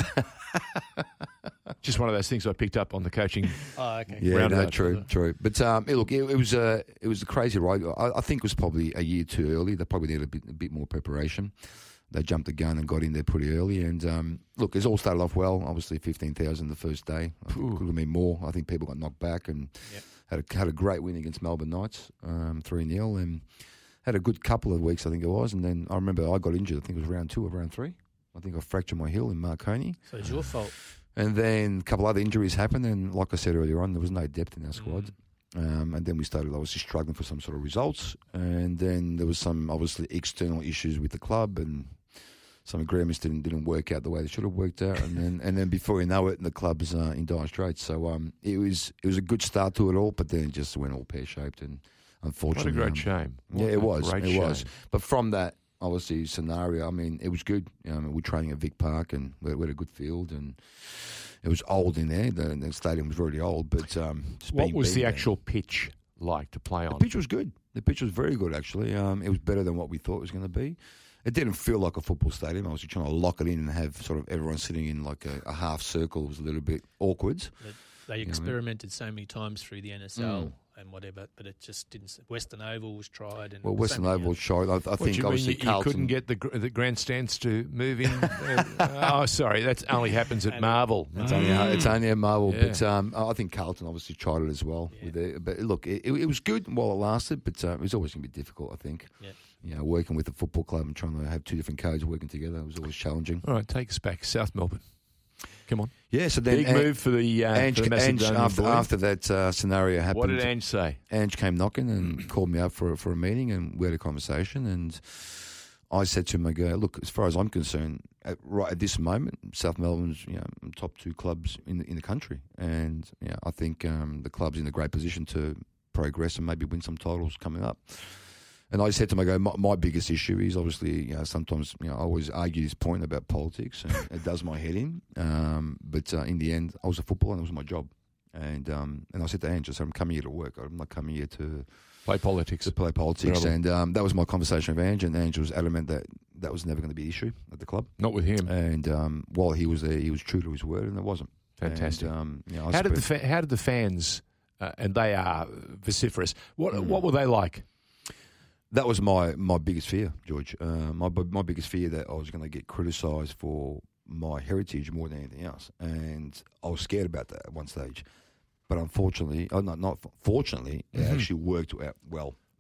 [SPEAKER 6] Just one of those things I picked up on the coaching.
[SPEAKER 7] Oh, okay.
[SPEAKER 8] Yeah,
[SPEAKER 6] round
[SPEAKER 8] no,
[SPEAKER 6] out.
[SPEAKER 8] true, true. But um, it, look, it, it was a it was a crazy ride. I, I think it was probably a year too early. They probably needed a bit, a bit more preparation. They jumped the gun and got in there pretty early. And um, look, it's all started off well. Obviously, fifteen thousand the first day. I think it could have been more. I think people got knocked back and
[SPEAKER 7] Yep.
[SPEAKER 8] had a, had a great win against Melbourne Knights, um, three nil, and had a good couple of weeks, I think it was. And then I remember I got injured. I think it was round two or round three. I think I fractured my heel in Marconi.
[SPEAKER 7] So it's your fault.
[SPEAKER 8] And then a couple other injuries happened, and like I said earlier on, there was no depth in our squad. Um, and then we started obviously struggling for some sort of results. And then there was some obviously external issues with the club, and some agreements didn't didn't work out the way they should have worked out. And then and then before you know it, the club's uh, in dire straits. So um, it was it was a good start to it all, but then it just went all pear shaped, and
[SPEAKER 6] What a
[SPEAKER 8] unfortunately,
[SPEAKER 6] great
[SPEAKER 8] um,
[SPEAKER 6] shame.
[SPEAKER 8] yeah,
[SPEAKER 6] What
[SPEAKER 8] it
[SPEAKER 6] a
[SPEAKER 8] was.
[SPEAKER 6] great
[SPEAKER 8] It was.
[SPEAKER 6] shame.
[SPEAKER 8] But from that, obviously, scenario, I mean, it was good. You know, I mean, we're training at Vic Park, and we we had a good field, and it was old in there. The, the stadium was really old, but um, just
[SPEAKER 6] What
[SPEAKER 8] being-
[SPEAKER 6] was
[SPEAKER 8] being
[SPEAKER 6] the
[SPEAKER 8] there.
[SPEAKER 6] actual pitch like to play
[SPEAKER 8] The
[SPEAKER 6] on?
[SPEAKER 8] pitch was good. The pitch was very good, actually. Um, it was better than what we thought it was going to be. It didn't feel like a football stadium. I was trying to lock it in and have sort of everyone sitting in like a, a half circle. It was a little bit awkward.
[SPEAKER 7] That they experimented so many times through the N S L and whatever, but it just didn't. Western Oval was tried, and
[SPEAKER 8] Well,
[SPEAKER 7] so
[SPEAKER 8] Western
[SPEAKER 7] many
[SPEAKER 8] Oval
[SPEAKER 7] others.
[SPEAKER 8] tried. I, I
[SPEAKER 6] What,
[SPEAKER 8] think
[SPEAKER 6] you mean
[SPEAKER 8] obviously
[SPEAKER 6] you, you
[SPEAKER 8] Carlton
[SPEAKER 6] couldn't get the gr- the grandstands to move in? Uh, oh, sorry, that only happens at
[SPEAKER 7] And-
[SPEAKER 6] Marvel.
[SPEAKER 8] It's only, a, it's only a marvel,
[SPEAKER 6] Yeah.
[SPEAKER 8] but um, I think Carlton obviously tried it as well.
[SPEAKER 7] Yeah.
[SPEAKER 8] With their, but look, it, it was good while it lasted, but uh, it was always going to be difficult, I think.
[SPEAKER 7] Yeah.
[SPEAKER 8] You know, working with the football club and trying to have two different codes working together was always challenging.
[SPEAKER 6] All right, take us back, South Melbourne. Come on,
[SPEAKER 8] Yeah, so then
[SPEAKER 6] big
[SPEAKER 8] An-
[SPEAKER 6] move for the, uh,
[SPEAKER 8] Ange,
[SPEAKER 6] for the
[SPEAKER 8] Ange,
[SPEAKER 6] Macedonian
[SPEAKER 8] after,
[SPEAKER 6] boy.
[SPEAKER 8] after that uh, scenario happened,
[SPEAKER 6] What did Ange say?
[SPEAKER 8] Ange came knocking and called me up for for a meeting, and we had a conversation. And I said to him, "I go, look, as far as I'm concerned, at, right at this moment, South Melbourne's you know top two clubs in the, in the country, and you know, I think um, the club's in a great position to progress and maybe win some titles coming up." And I said to him, I go, my, my biggest issue is obviously, you know, sometimes, you know, I always argue this point about politics, and it does my head in. Um, but uh, in the end, I was a footballer and it was my job. And um, and I said to Ange, I said, I'm coming here to work. I'm not coming here to
[SPEAKER 6] Play politics.
[SPEAKER 8] to play politics.
[SPEAKER 6] Bravo.
[SPEAKER 8] And um, that was my conversation with Ange, and Ange was adamant that that was never going to be an issue at the club.
[SPEAKER 6] Not with him.
[SPEAKER 8] And um, while he was there, he was true to his word, and it wasn't.
[SPEAKER 6] Fantastic.
[SPEAKER 8] And, um, you know, I
[SPEAKER 6] How did the
[SPEAKER 8] spent-
[SPEAKER 6] fa- how did the fans, uh, and they are vociferous. What
[SPEAKER 8] Hmm.
[SPEAKER 6] what were they like?
[SPEAKER 8] That was my, my biggest fear, George. Uh, my my biggest fear that I was going to get criticised for my heritage more than anything else, and I was scared about that at one stage. But unfortunately, oh, not not fortunately, it
[SPEAKER 6] Mm-hmm.
[SPEAKER 8] actually worked out well.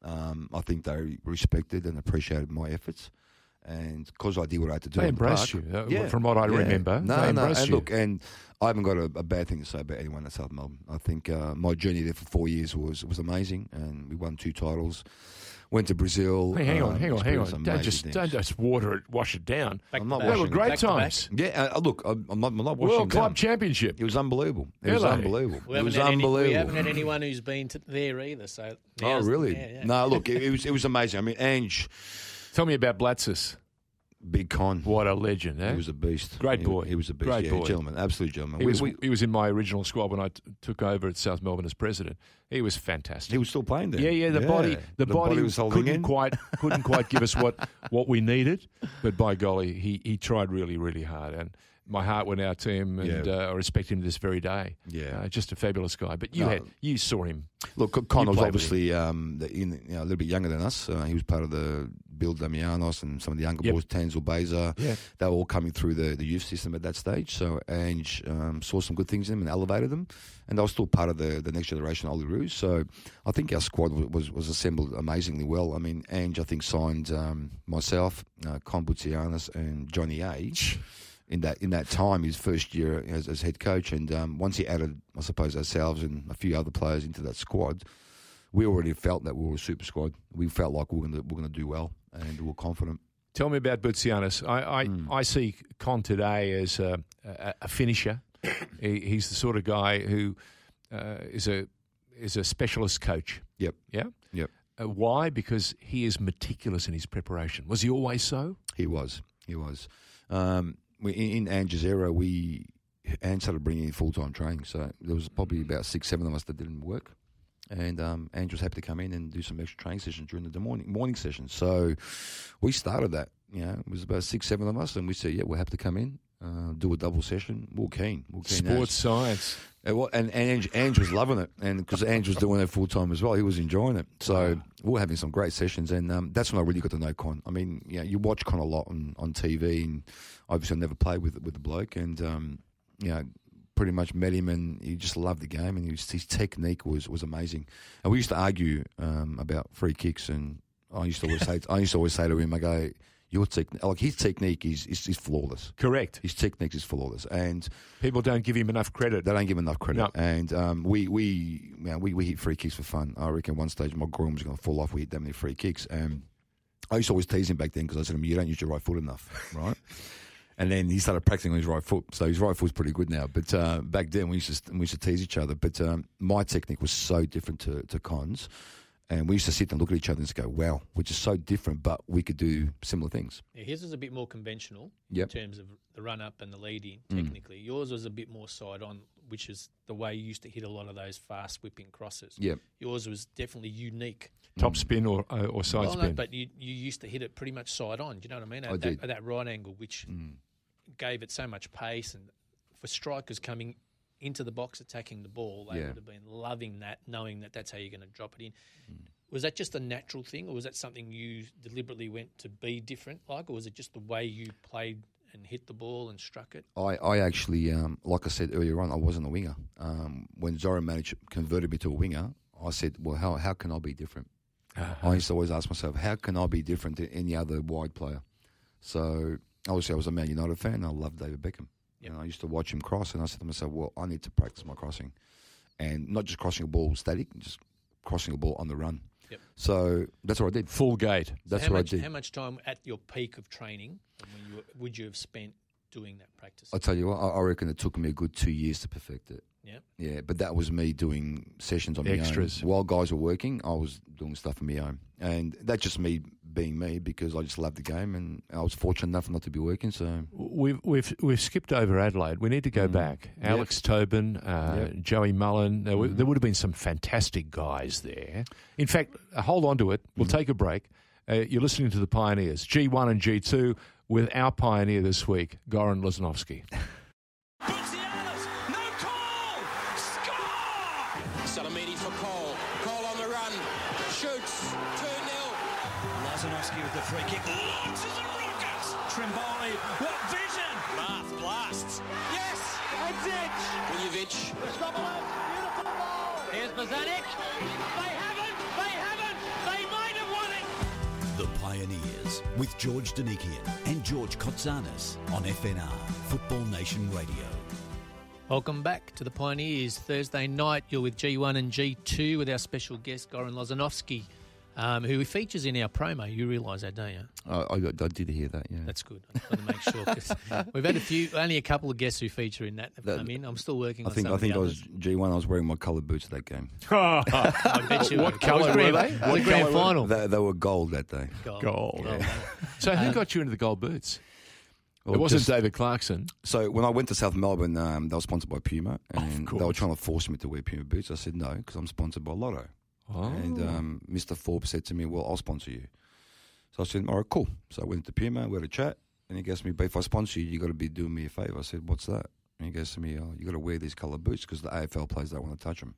[SPEAKER 8] Um, I think they respected and appreciated my efforts. And because I did what I had to do,
[SPEAKER 6] They
[SPEAKER 8] on the
[SPEAKER 6] embraced
[SPEAKER 8] park,
[SPEAKER 6] you, uh,
[SPEAKER 8] yeah,
[SPEAKER 6] from what I
[SPEAKER 8] yeah.
[SPEAKER 6] remember.
[SPEAKER 8] No,
[SPEAKER 6] They
[SPEAKER 8] no,
[SPEAKER 6] embraced
[SPEAKER 8] and
[SPEAKER 6] you.
[SPEAKER 8] look, and I haven't got a, a bad thing to say about anyone at South Melbourne. I think uh, my journey there for four years was was amazing, and we won two titles. Went to Brazil.
[SPEAKER 6] Hey, hang on,
[SPEAKER 8] um,
[SPEAKER 6] hang on, hang on.
[SPEAKER 8] experienced
[SPEAKER 6] Don't
[SPEAKER 8] amazing
[SPEAKER 6] just
[SPEAKER 8] things.
[SPEAKER 6] don't just water it, wash it down.
[SPEAKER 7] Back
[SPEAKER 8] I'm
[SPEAKER 7] to
[SPEAKER 8] not
[SPEAKER 7] back.
[SPEAKER 6] They were
[SPEAKER 8] washing
[SPEAKER 6] great
[SPEAKER 7] Back to back.
[SPEAKER 6] times.
[SPEAKER 8] Yeah, uh, look, I'm I'm not, I'm not washing
[SPEAKER 6] World
[SPEAKER 8] down.
[SPEAKER 6] Club Championship.
[SPEAKER 8] It was unbelievable. It was
[SPEAKER 6] Really?
[SPEAKER 8] unbelievable.
[SPEAKER 7] We
[SPEAKER 8] It
[SPEAKER 7] haven't,
[SPEAKER 8] was
[SPEAKER 7] had any,
[SPEAKER 8] unbelievable.
[SPEAKER 7] we haven't had anyone who's been to there either. So
[SPEAKER 8] Oh,
[SPEAKER 7] now's-
[SPEAKER 8] really?
[SPEAKER 7] yeah, yeah.
[SPEAKER 8] No, look, it, it was it was amazing. I mean, Ange,
[SPEAKER 6] Tell me about Blatsis.
[SPEAKER 8] big con.
[SPEAKER 6] What a legend, eh?
[SPEAKER 8] He was a beast.
[SPEAKER 6] Great
[SPEAKER 8] He-
[SPEAKER 6] boy.
[SPEAKER 8] He, was a beast.
[SPEAKER 6] Great
[SPEAKER 8] yeah,
[SPEAKER 6] boy.
[SPEAKER 8] gentleman, absolute gentleman.
[SPEAKER 6] He
[SPEAKER 8] We-
[SPEAKER 6] was
[SPEAKER 8] we-
[SPEAKER 6] he was in my original squad when I t- took over at South Melbourne as president. He was fantastic.
[SPEAKER 8] he was still playing there.
[SPEAKER 6] Yeah, yeah. The body, the, body,
[SPEAKER 8] was holding
[SPEAKER 6] couldn't
[SPEAKER 8] in.
[SPEAKER 6] quite, couldn't quite give us what, what we needed. But by golly, he, he tried really, really hard, and my heart went out to him, and
[SPEAKER 8] Yeah.
[SPEAKER 6] uh, I respect him to this very day.
[SPEAKER 8] Yeah.
[SPEAKER 6] uh, just a fabulous guy. But you
[SPEAKER 8] No.
[SPEAKER 6] had, you saw him.
[SPEAKER 8] Look, Con
[SPEAKER 6] You
[SPEAKER 8] was
[SPEAKER 6] played with
[SPEAKER 8] obviously um, the, in, you know, a little bit younger than us. Uh, he was part of the Bill Damianos and some of the younger
[SPEAKER 6] Yep.
[SPEAKER 8] boys, Tanzel Beza.
[SPEAKER 6] Yeah.
[SPEAKER 8] They were all coming through the, the youth system at that stage. So Ange um, saw some good things in them and elevated them. And they were still part of the, the next generation of Olyroos. So I think our squad was, was, was assembled amazingly well. I mean, Ange, I think, signed um, myself, uh, Con Butsianis and Johnny A. in that in that time, his first year as, as head coach. And um, once he added, I suppose, ourselves and a few other players into that squad, we already felt that we were a super squad. We felt like we were going to we're going to do well, and we were confident.
[SPEAKER 6] Tell me about Butsianis. I I,
[SPEAKER 8] Hmm.
[SPEAKER 6] I see Con today as a, a, a finisher. he, he's the sort of guy who uh, is a is a specialist coach.
[SPEAKER 8] Yep,
[SPEAKER 6] Yeah.
[SPEAKER 8] yep.
[SPEAKER 6] Uh, why? Because he is meticulous in his preparation. Was he always so?
[SPEAKER 8] He was, he was. Um, we, in, in Ange's era, we Ange started bringing in full time training. So there was probably about six, seven of us that didn't work. And um, Ange was happy to come in and do some extra training sessions during the morning morning sessions. So we started that. You know, it was about six, seven of us, and we said, "Yeah, we'll have to come in, uh, do a double session." We're keen. We're keen
[SPEAKER 6] Sports
[SPEAKER 8] as.
[SPEAKER 6] science.
[SPEAKER 8] And, what, and Ange, Ange was loving it, and because Ange was doing it full time as well, he was enjoying it. So we were having some great sessions, and um, that's when I really got to know Con. I mean, you know, you watch Con a lot on, on T V, and obviously I never played with with the bloke, and um, you know. Pretty much met him, and he just loved the game, and he was, his technique was, was amazing. And we used to argue um, about free kicks, and I used to always say, I used to always say to him, I go, "Your technique, like his technique is, is is flawless.
[SPEAKER 6] Correct.
[SPEAKER 8] His technique is flawless, and
[SPEAKER 6] People don't give him enough credit.
[SPEAKER 8] they don't give him enough credit.
[SPEAKER 6] No.
[SPEAKER 8] And um, we we, you know, we we hit free kicks for fun. I reckon one stage my groin was going to fall off. We hit that many free kicks, and I used to always tease him back then because I said to him, "You don't use your right foot enough, right?" And then he started practicing on his right foot. So his right foot's pretty good now. But uh, back then we used to we used to tease each other. But um, my technique was so different to, to Con's. And we used to sit and look at each other and just go, wow, we're just so different, but we could do similar things.
[SPEAKER 7] Yeah, his was a bit more conventional
[SPEAKER 8] Yep.
[SPEAKER 7] in terms of the run up and the lead in
[SPEAKER 8] Mm.
[SPEAKER 7] technically. Yours was a bit more side on, which is the way you used to hit a lot of those fast whipping crosses.
[SPEAKER 8] Yep.
[SPEAKER 7] Yours was definitely unique.
[SPEAKER 6] Top spin or uh, or side
[SPEAKER 7] Well, no,
[SPEAKER 6] spin.
[SPEAKER 7] but you, you used to hit it pretty much side on. Do you know what I mean? At
[SPEAKER 8] I
[SPEAKER 7] that,
[SPEAKER 8] did.
[SPEAKER 7] At that right angle, which
[SPEAKER 8] Mm.
[SPEAKER 7] gave it so much pace, and for strikers coming into the box attacking the ball, they
[SPEAKER 8] Yeah.
[SPEAKER 7] would have been loving that, knowing that that's how you're going to drop it in. Was that just a natural thing, or was that something you deliberately went to be different, like, or was it just the way you played and hit the ball and struck it?
[SPEAKER 8] I, I actually, um, like I said earlier on, I wasn't a winger. Um, when Zoran Manic converted me to a winger, I said, well, how, how can I be different?
[SPEAKER 6] Uh-huh.
[SPEAKER 8] I used to always ask myself, how can I be different to any other wide player? So obviously I was a Man United fan, and I loved David Beckham.
[SPEAKER 7] Yep.
[SPEAKER 8] And I used to watch him cross, and I said to myself, well, I need to practice my crossing. And not just crossing a ball static, just crossing a ball on the run.
[SPEAKER 7] Yep.
[SPEAKER 8] So that's what I did.
[SPEAKER 6] Full gate.
[SPEAKER 8] That's
[SPEAKER 7] So how
[SPEAKER 8] what
[SPEAKER 7] much,
[SPEAKER 8] I did.
[SPEAKER 7] How much time at your peak of training when you, were- would you have spent doing that practice?
[SPEAKER 8] I'll tell you what, I, I reckon it took me a good two years to perfect it.
[SPEAKER 7] Yeah.
[SPEAKER 8] Yeah, but that was me doing sessions on my
[SPEAKER 6] Extras.
[SPEAKER 8] own. While guys were working, I was doing stuff on my own. And that's just me being me because I just loved the game, and I was fortunate enough not to be working. So
[SPEAKER 6] We've we've we've skipped over Adelaide. We need to go back. Alex Tobin, uh,
[SPEAKER 8] Yep.
[SPEAKER 6] Joey Mullen. There, w- there would have been some fantastic guys there. In fact, uh, hold on to it. We'll take a break. Uh, you're listening to the Pioneers, G one and G two, with our pioneer this week, Goran Lesnovsky.
[SPEAKER 4] Butsianis, no call! Score!
[SPEAKER 2] Salamini for Cole. Cole on the run. Shoots. two nil.
[SPEAKER 3] Lazanovsky with the free kick. Launches and rockets. Trimboli, what vision! Bath blasts. Yes! Edge!
[SPEAKER 2] Vujovic.
[SPEAKER 4] Beautiful goal. Here's Bozanic. They haven't! They haven't! They might
[SPEAKER 5] Pioneers with George Danikian and George Kotzanis on F N R, Football Nation Radio.
[SPEAKER 7] Welcome back to the Pioneers. Thursday night, you're with G one and G two with our special guest, Goran Lozanovsky, um, who features in our promo. You realise that, don't you?
[SPEAKER 8] I, I, I did hear that, yeah.
[SPEAKER 7] That's good. I just want to make sure. 'Cause we've had a few, only a couple of guests who feature in that have
[SPEAKER 8] That-
[SPEAKER 7] come in. I'm still working
[SPEAKER 8] I
[SPEAKER 7] on
[SPEAKER 8] think
[SPEAKER 7] some
[SPEAKER 8] I
[SPEAKER 7] of
[SPEAKER 8] think
[SPEAKER 7] the
[SPEAKER 8] I
[SPEAKER 7] others.
[SPEAKER 8] was G one. I was wearing my coloured boots at that game.
[SPEAKER 7] I bet you
[SPEAKER 6] What
[SPEAKER 7] were.
[SPEAKER 6] colour
[SPEAKER 7] It was
[SPEAKER 6] were
[SPEAKER 7] grand,
[SPEAKER 6] they?
[SPEAKER 7] it was
[SPEAKER 6] What
[SPEAKER 7] the grand
[SPEAKER 6] colour were
[SPEAKER 7] final.
[SPEAKER 8] They, they were gold that day.
[SPEAKER 7] Gold.
[SPEAKER 6] Gold.
[SPEAKER 7] Well done.
[SPEAKER 6] So who got you into the gold boots?
[SPEAKER 8] Well,
[SPEAKER 6] it wasn't
[SPEAKER 8] just-
[SPEAKER 6] David Clarkson.
[SPEAKER 8] So when I went to South Melbourne, um, they were sponsored by Puma, and
[SPEAKER 6] course.
[SPEAKER 8] they were trying to force me to wear Puma boots. I said no because I'm sponsored by Lotto.
[SPEAKER 6] Oh.
[SPEAKER 8] And um, Mister Forbes said to me, "Well, I'll sponsor you." So I said, "All right, cool." So I went to Puma, we had a chat, and he goes to me, "But if I sponsor you, you got to be doing me a favour." I said, "What's that?" And he goes to me, "Oh, you got to wear these coloured boots because the A F L players don't want to touch them."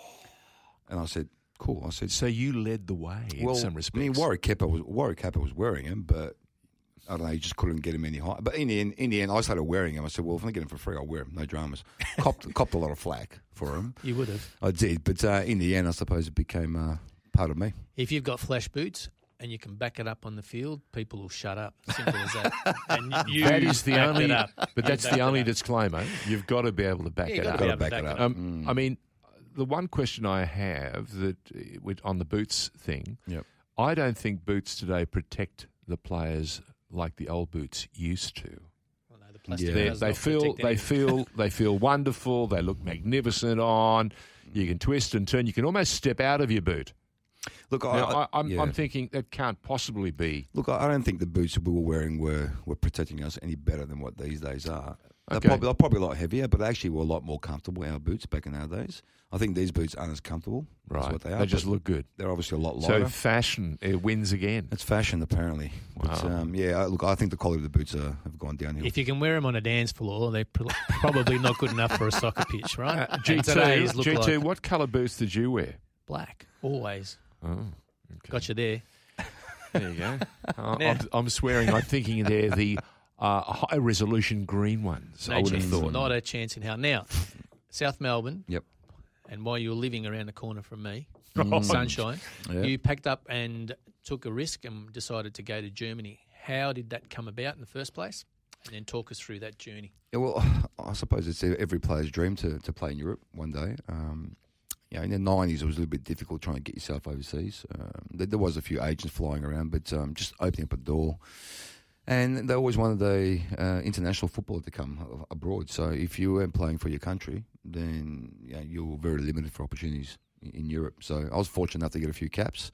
[SPEAKER 8] And I said, "Cool." I said,
[SPEAKER 6] So you led the way in
[SPEAKER 8] well,
[SPEAKER 6] some respects.
[SPEAKER 8] I mean, Warwick Kappa was Warwick Kappa was wearing them, but I don't know. You just couldn't get him any higher. But in the end, in the end, I started wearing them. I said, "Well, if I get them for free, I'll wear them. No dramas." Copped, copped a lot of flack for them.
[SPEAKER 7] You would have.
[SPEAKER 8] I did, but uh, in the end, I suppose it became uh, part of me.
[SPEAKER 7] If you've got flash boots and you can back it up on the field, people will shut up. Simple as that. And you
[SPEAKER 6] that is the
[SPEAKER 7] backed
[SPEAKER 6] only,
[SPEAKER 7] it up.
[SPEAKER 6] but
[SPEAKER 7] You
[SPEAKER 6] that's
[SPEAKER 7] backed
[SPEAKER 6] the
[SPEAKER 7] it
[SPEAKER 6] only
[SPEAKER 7] up.
[SPEAKER 6] disclaimer. You've got to be able to back
[SPEAKER 7] Yeah,
[SPEAKER 6] it
[SPEAKER 7] you've
[SPEAKER 6] up.
[SPEAKER 7] got to be
[SPEAKER 8] Gotta
[SPEAKER 7] able to
[SPEAKER 8] back
[SPEAKER 7] back
[SPEAKER 8] it
[SPEAKER 7] it
[SPEAKER 8] up.
[SPEAKER 7] up.
[SPEAKER 6] Um, I mean, the one question I have that uh, with, on the boots thing,
[SPEAKER 8] Yep.
[SPEAKER 6] I don't think boots today protect the players like the old boots used to.
[SPEAKER 7] Well, no, the plastic
[SPEAKER 8] Yeah.
[SPEAKER 6] They,
[SPEAKER 7] does
[SPEAKER 6] they
[SPEAKER 7] not
[SPEAKER 6] feel
[SPEAKER 7] protect
[SPEAKER 6] they
[SPEAKER 7] anything.
[SPEAKER 6] feel they feel wonderful. They look magnificent on. You can twist and turn. You can almost step out of your boot.
[SPEAKER 8] Look,
[SPEAKER 6] Now,
[SPEAKER 8] I,
[SPEAKER 6] I, I'm,
[SPEAKER 8] yeah.
[SPEAKER 6] I'm thinking that can't possibly be.
[SPEAKER 8] Look, I I don't think the boots we were wearing were, were protecting us any better than what these days are. They're,
[SPEAKER 6] Okay.
[SPEAKER 8] probably, they're probably a lot heavier, but they actually were a lot more comfortable, our boots, back in our days. I think these boots aren't as comfortable as
[SPEAKER 6] Right.
[SPEAKER 8] what they are.
[SPEAKER 6] They just
[SPEAKER 8] but
[SPEAKER 6] look good.
[SPEAKER 8] They're obviously a lot
[SPEAKER 6] So
[SPEAKER 8] lighter.
[SPEAKER 6] fashion it wins again.
[SPEAKER 8] It's fashion, apparently. But,
[SPEAKER 6] Wow.
[SPEAKER 8] um, yeah, I- look, I think the quality of the boots are, have gone downhill.
[SPEAKER 7] If you can wear them on a dance floor, they're pr- probably not good enough for a soccer pitch, right?
[SPEAKER 6] Uh, G
[SPEAKER 7] And
[SPEAKER 6] two,
[SPEAKER 7] today's look
[SPEAKER 6] G two,
[SPEAKER 7] like
[SPEAKER 6] what colour boots did you wear?
[SPEAKER 7] black, always.
[SPEAKER 6] Oh, okay.
[SPEAKER 7] Got you there.
[SPEAKER 6] There you go. Uh,
[SPEAKER 7] Now-
[SPEAKER 6] I'm, I'm swearing. I'm thinking they're the uh, high resolution green ones.
[SPEAKER 7] No
[SPEAKER 6] I would have
[SPEAKER 7] chance.
[SPEAKER 6] thought.
[SPEAKER 7] Not a chance in hell. Now, South Melbourne,
[SPEAKER 8] Yep.
[SPEAKER 7] and while you were living around the corner from me,
[SPEAKER 6] Mm.
[SPEAKER 7] sunshine,
[SPEAKER 8] Yeah.
[SPEAKER 7] you packed up and took a risk and decided to go to Germany. How did that come about in the first place? And then talk us through that journey.
[SPEAKER 8] Yeah, well, I suppose it's every player's dream to, to play in Europe one day. Um, you know, in the nineties, it was a little bit difficult trying to get yourself overseas. Um, there, there was a few agents flying around, but um, just opening up a door. And they always wanted the uh, international footballer to come abroad. So if you weren't playing for your country, then you know, you were very limited for opportunities in, in Europe. So I was fortunate enough to get a few caps,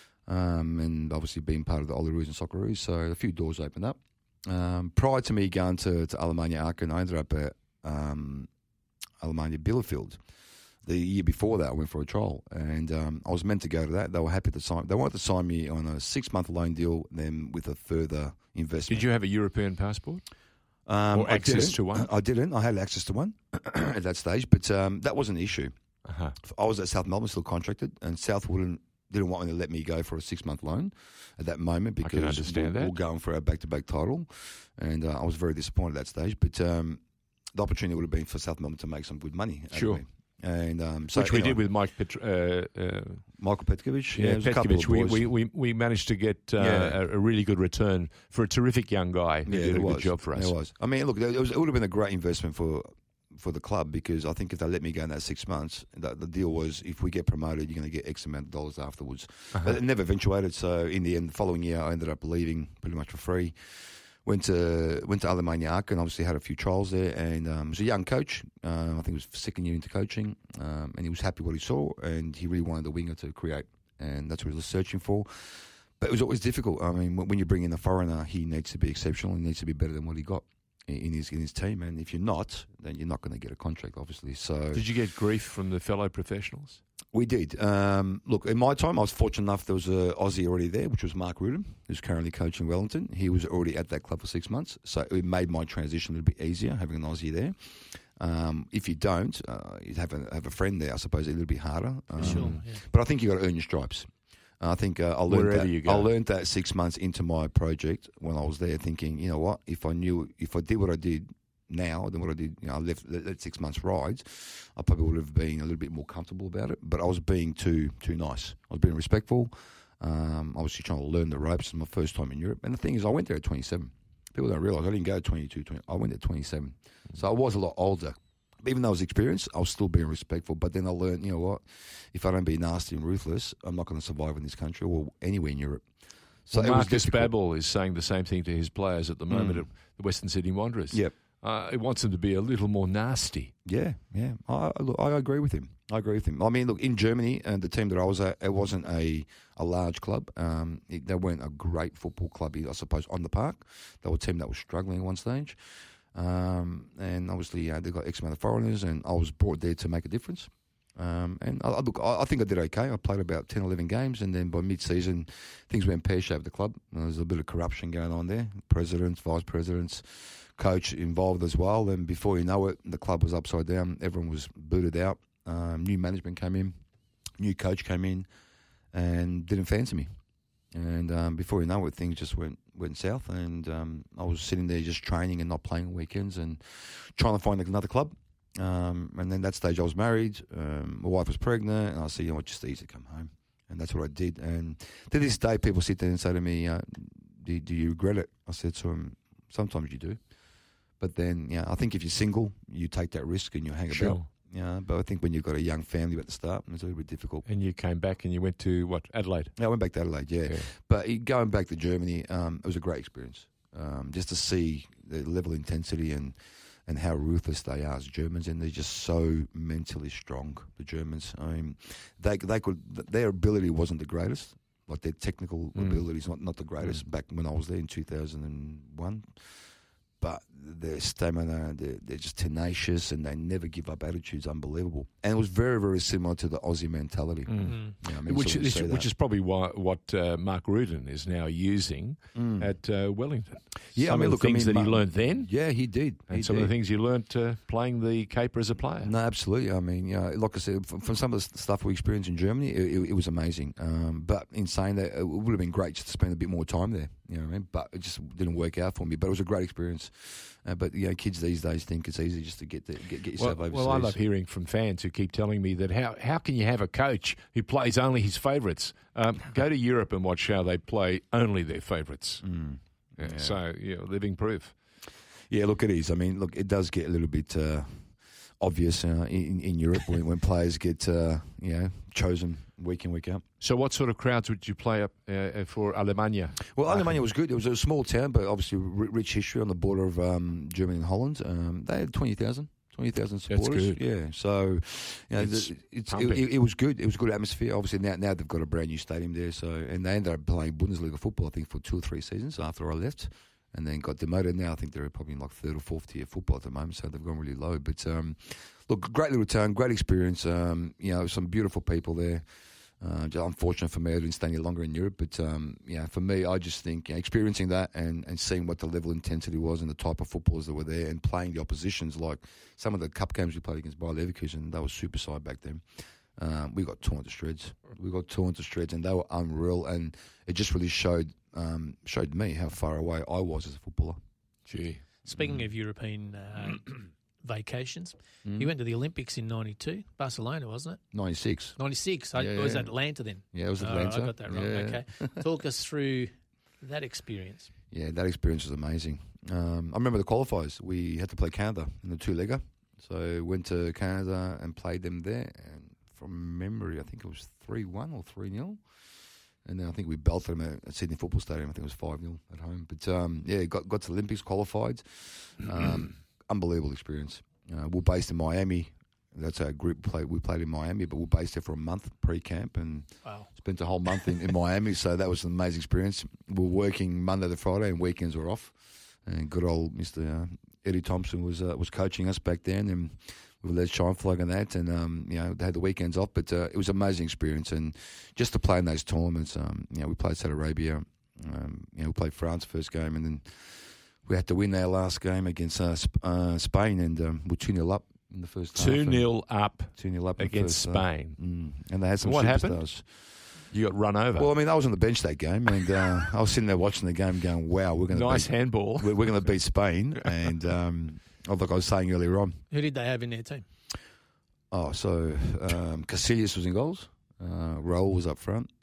[SPEAKER 8] um, and obviously being part of the Olyroos and Socceroos. So a few doors opened up. Um, prior to me going to, to Alemannia Aachen, I ended up at um, Alemannia Bielefeld. The year before that, I went for a trial, and um, I was meant to go to that. They were happy to sign. They wanted to sign me on a six-month loan deal, then with a further investment.
[SPEAKER 6] Did you have a European passport?
[SPEAKER 8] um,
[SPEAKER 6] or
[SPEAKER 8] I
[SPEAKER 6] access
[SPEAKER 8] didn't.
[SPEAKER 6] to one?
[SPEAKER 8] I didn't. I had access to one at that stage, but um, that wasn't an issue.
[SPEAKER 6] Uh-huh.
[SPEAKER 8] I was at South Melbourne, still contracted, and South wouldn't didn't want me to let me go for a six-month loan at that moment
[SPEAKER 6] I
[SPEAKER 8] because
[SPEAKER 6] can understand
[SPEAKER 8] we're,
[SPEAKER 6] that.
[SPEAKER 8] we're going for our back-to-back title, and uh, I was very disappointed at that stage. But um, the opportunity would have been for South Melbourne to make some good money. out of
[SPEAKER 6] Sure.
[SPEAKER 8] me. And um, so
[SPEAKER 6] Which we
[SPEAKER 8] anyway,
[SPEAKER 6] did with Mike Petr- uh, uh,
[SPEAKER 8] Michael Petkovic.
[SPEAKER 6] yeah,
[SPEAKER 8] there was a couple
[SPEAKER 6] Petkovic.
[SPEAKER 8] of
[SPEAKER 6] We,
[SPEAKER 8] boys.
[SPEAKER 6] we, we, we managed to get uh,
[SPEAKER 8] Yeah.
[SPEAKER 6] a, a really good return for a terrific young guy who
[SPEAKER 8] Yeah,
[SPEAKER 6] did a
[SPEAKER 8] it
[SPEAKER 6] good
[SPEAKER 8] was.
[SPEAKER 6] job for us.
[SPEAKER 8] It was. I mean, look, it, was, it would have been a great investment for for the club because I think if they let me go in that six months, the, the deal was if we get promoted, you're going to get X amount of dollars afterwards.
[SPEAKER 6] Uh-huh.
[SPEAKER 8] But it never eventuated. So in the end, the following year, I ended up leaving pretty much for free. Went to went to Alemannia Aachen, obviously had a few trials there, and um, was a young coach. Uh, I think it was second year into coaching, um, and he was happy what he saw, and he really wanted the winger to create, and that's what he was searching for. But it was always difficult. I mean, when you bring in a foreigner, he needs to be exceptional. He needs to be better than what he got in his in his team, and if you're not, then you're not going to get a contract, obviously. So
[SPEAKER 6] Did you get grief from the fellow professionals?
[SPEAKER 8] we did. Um, look, in my time, I was fortunate enough there was a Aussie already there, which was Mark Rudin, who's currently coaching Wellington. He was already at that club for six months, so it made my transition a little bit easier having an Aussie there. Um, if you don't, uh, you have a have a friend there. I suppose it's a little bit harder. Um,
[SPEAKER 7] Sure, yeah.
[SPEAKER 8] But I think you got to earn your stripes. Uh, I think uh, I learned
[SPEAKER 6] Wherever
[SPEAKER 8] that.
[SPEAKER 6] you go.
[SPEAKER 8] I learned that six months into my project when I was there, thinking, you know what, if I knew, if I did what I did now than what I did, you know, I left let, let six months rides, I probably would have been a little bit more comfortable about it. But I was being too too nice. I was being respectful. Um, obviously trying to learn the ropes. It's my first time in Europe. And the thing is, I went there at twenty-seven. People don't realise I didn't go at twenty-two, twenty. I went at twenty-seven. So I was a lot older. Even though I was experienced, I was still being respectful. But then I learned, you know what, if I don't be nasty and ruthless, I'm not going to survive in this country or anywhere in Europe. So
[SPEAKER 6] well,
[SPEAKER 8] it was
[SPEAKER 6] Marcus
[SPEAKER 8] difficult.
[SPEAKER 6] Babbel is saying the same thing to his players at the moment
[SPEAKER 8] Mm.
[SPEAKER 6] at the Western Sydney Wanderers.
[SPEAKER 8] Yep.
[SPEAKER 6] Uh, he wants them to be a little more nasty.
[SPEAKER 8] Yeah, yeah. I, I- look, I agree with him. I agree with him. I mean, look, in Germany, and the team that I was at, it wasn't a, a large club. Um, it, they weren't a great football club, I suppose, on the park. They were a team that was struggling at one stage. Um, and obviously, uh, they got X amount of foreigners, and I was brought there to make a difference. Um, and I, I- look, I, I think I did okay. I played about ten, eleven games, and then by mid-season, things went pear-shaped at the club. There was a bit of corruption going on there. Presidents, vice presidents, coach involved as well. And before you know it, the club was upside down. Everyone was booted out. Um, new management came in, new coach came in, and didn't fancy me. And um, before you know it, things just went went south. And um, I was sitting there just training and not playing on weekends and trying to find another club. Um, and then that stage I was married. Um, my wife was pregnant, and I said, you know what, just easy to come home. And that's what I did. And to this day, people sit there and say to me, uh, do, do you regret it? I said to them, sometimes you do. But then, yeah, I think if you're single, you take that risk and you hang
[SPEAKER 6] Sure.
[SPEAKER 8] about. Yeah, but I think when you've got a young family at the start, it's a little bit difficult.
[SPEAKER 6] And you came back and you went to, what, Adelaide?
[SPEAKER 8] Yeah, I went back to Adelaide, yeah.
[SPEAKER 6] Yeah.
[SPEAKER 8] But it- going back to Germany, um, it was a great experience. Um, just to see the level of intensity and, and how ruthless they are as Germans, and they're just so mentally strong, the Germans. I mean, they they could their ability wasn't the greatest, like their technical
[SPEAKER 6] Mm.
[SPEAKER 8] ability is not, not the greatest back when I was there in two thousand one. But their stamina, they're, they're just tenacious, and they never give up. Attitude's unbelievable, and it was very, very similar to the Aussie mentality.
[SPEAKER 6] Mm.
[SPEAKER 8] Yeah, I mean,
[SPEAKER 6] Which
[SPEAKER 8] so we
[SPEAKER 6] is,
[SPEAKER 8] see
[SPEAKER 6] which
[SPEAKER 8] that.
[SPEAKER 6] is probably why, what uh, Mark Rudin is now using
[SPEAKER 8] Mm.
[SPEAKER 6] at uh, Wellington.
[SPEAKER 8] Yeah,
[SPEAKER 6] some
[SPEAKER 8] I mean,
[SPEAKER 6] of the
[SPEAKER 8] look, I
[SPEAKER 6] things
[SPEAKER 8] mean,
[SPEAKER 6] that he
[SPEAKER 8] Ma-
[SPEAKER 6] learned then,
[SPEAKER 8] Yeah, he did.
[SPEAKER 6] and
[SPEAKER 8] He
[SPEAKER 6] some
[SPEAKER 8] did.
[SPEAKER 6] of the things he learnt uh, playing the caper as a player.
[SPEAKER 8] No, absolutely. I mean, you know, like I said, from, from some of the stuff we experienced in Germany, it, it, it was amazing. Um, but in saying that, it would have been great just to spend a bit more time there. You know what I mean? But it just didn't work out for me. But it was a great experience. Uh, but you know, kids these days think it's easy just to get the, get, get yourself
[SPEAKER 6] Well,
[SPEAKER 8] overseas.
[SPEAKER 6] well, I love hearing from fans who keep telling me that how, how can you have a coach who plays only his favourites? Um, go to Europe and watch how they play only their favourites.
[SPEAKER 8] Mm.
[SPEAKER 6] Yeah,
[SPEAKER 8] Yeah.
[SPEAKER 6] So, yeah, living proof.
[SPEAKER 8] Yeah, look, it is. I mean, look, it does get a little bit uh, obvious uh, in, in Europe when, when players get uh, you know chosen week in, week out.
[SPEAKER 6] So what sort of crowds would you play up uh, for Alemannia?
[SPEAKER 8] Well, Alemannia was good. It was a small town, but obviously r- rich history on the border of um, Germany and Holland. Um, they had twenty thousand. twenty thousand supporters.
[SPEAKER 6] good.
[SPEAKER 8] Yeah, so you know,
[SPEAKER 6] It's
[SPEAKER 8] the- it's, it,
[SPEAKER 6] pumping.
[SPEAKER 8] it, it was good. It was a good atmosphere. Obviously, now now they've got a brand new stadium there. So and they ended up playing Bundesliga football, I think, for two or three seasons after I left, and then got demoted. Now I think they're probably in like third or fourth tier football at the moment. So they've gone really low. But um, look, great little town, great experience. Um, you know, some beautiful people there. Uh, just unfortunate for me, I didn't stay any longer in Europe. But um, yeah, for me, I just think you know, experiencing that and, and seeing what the level of intensity was and the type of footballers that were there and playing the oppositions, like some of the cup games we played against Bayer Leverkusen, they were super side back then. Um, we got torn to shreds. We got torn to shreds, and they were unreal. And it just really showed um, showed me how far away I was as a footballer.
[SPEAKER 6] Gee.
[SPEAKER 7] Speaking of European uh, vacations,
[SPEAKER 8] Mm.
[SPEAKER 7] you went to the Olympics in ninety-two, Barcelona, wasn't it?
[SPEAKER 8] ninety-six.
[SPEAKER 7] ninety-six. I,
[SPEAKER 8] Yeah,
[SPEAKER 7] was
[SPEAKER 8] yeah.
[SPEAKER 7] at Atlanta then.
[SPEAKER 8] Yeah, it was
[SPEAKER 7] Oh,
[SPEAKER 8] Atlanta.
[SPEAKER 7] I got that wrong.
[SPEAKER 8] Yeah.
[SPEAKER 7] Okay. Talk us through that experience.
[SPEAKER 8] Yeah, that experience was amazing. Um, I remember the qualifiers. We had to play Canada in the two-legger. So went to Canada and played them there. And from memory, I think it was three one or three nil. And then I think we belted them at, at Sydney Football Stadium. I think it was five nil at home. But um, yeah, got got to the Olympics, qualified. Um, unbelievable experience. Uh, we're based in Miami. That's our group played. We played in Miami, but we were based there for a month pre-camp and
[SPEAKER 7] Wow.
[SPEAKER 8] spent a whole month in, in Miami. So that was an amazing experience. We were working Monday to Friday, and weekends were off. And good old Mister Uh, Eddie Thompson was uh, was coaching us back then, and we led Shine Flag and that. And um, you know, they had the weekends off, but uh, it was an amazing experience. And just to play in those tournaments, um, you know, we played Saudi Arabia. Um, you know, we played France first game, and then we had to win our last game against uh, Sp- uh, Spain, and um, we're two nil up in the first half.
[SPEAKER 6] two nil up
[SPEAKER 8] two nil up in the
[SPEAKER 6] against
[SPEAKER 8] first half.
[SPEAKER 6] Spain.
[SPEAKER 8] Mm. And they had some
[SPEAKER 6] What
[SPEAKER 8] superstars.
[SPEAKER 6] happened? You got run over.
[SPEAKER 8] Well, I mean, I was on the bench that game, and uh, I was sitting there watching the game, going, "Wow, we're going to
[SPEAKER 6] nice
[SPEAKER 8] beat,
[SPEAKER 6] handball.
[SPEAKER 8] we're, we're going to beat Spain." And um, like I was saying earlier on,
[SPEAKER 7] Who did they have in their team?
[SPEAKER 8] oh, so um, Casillas was in goals, uh, Raul was up front,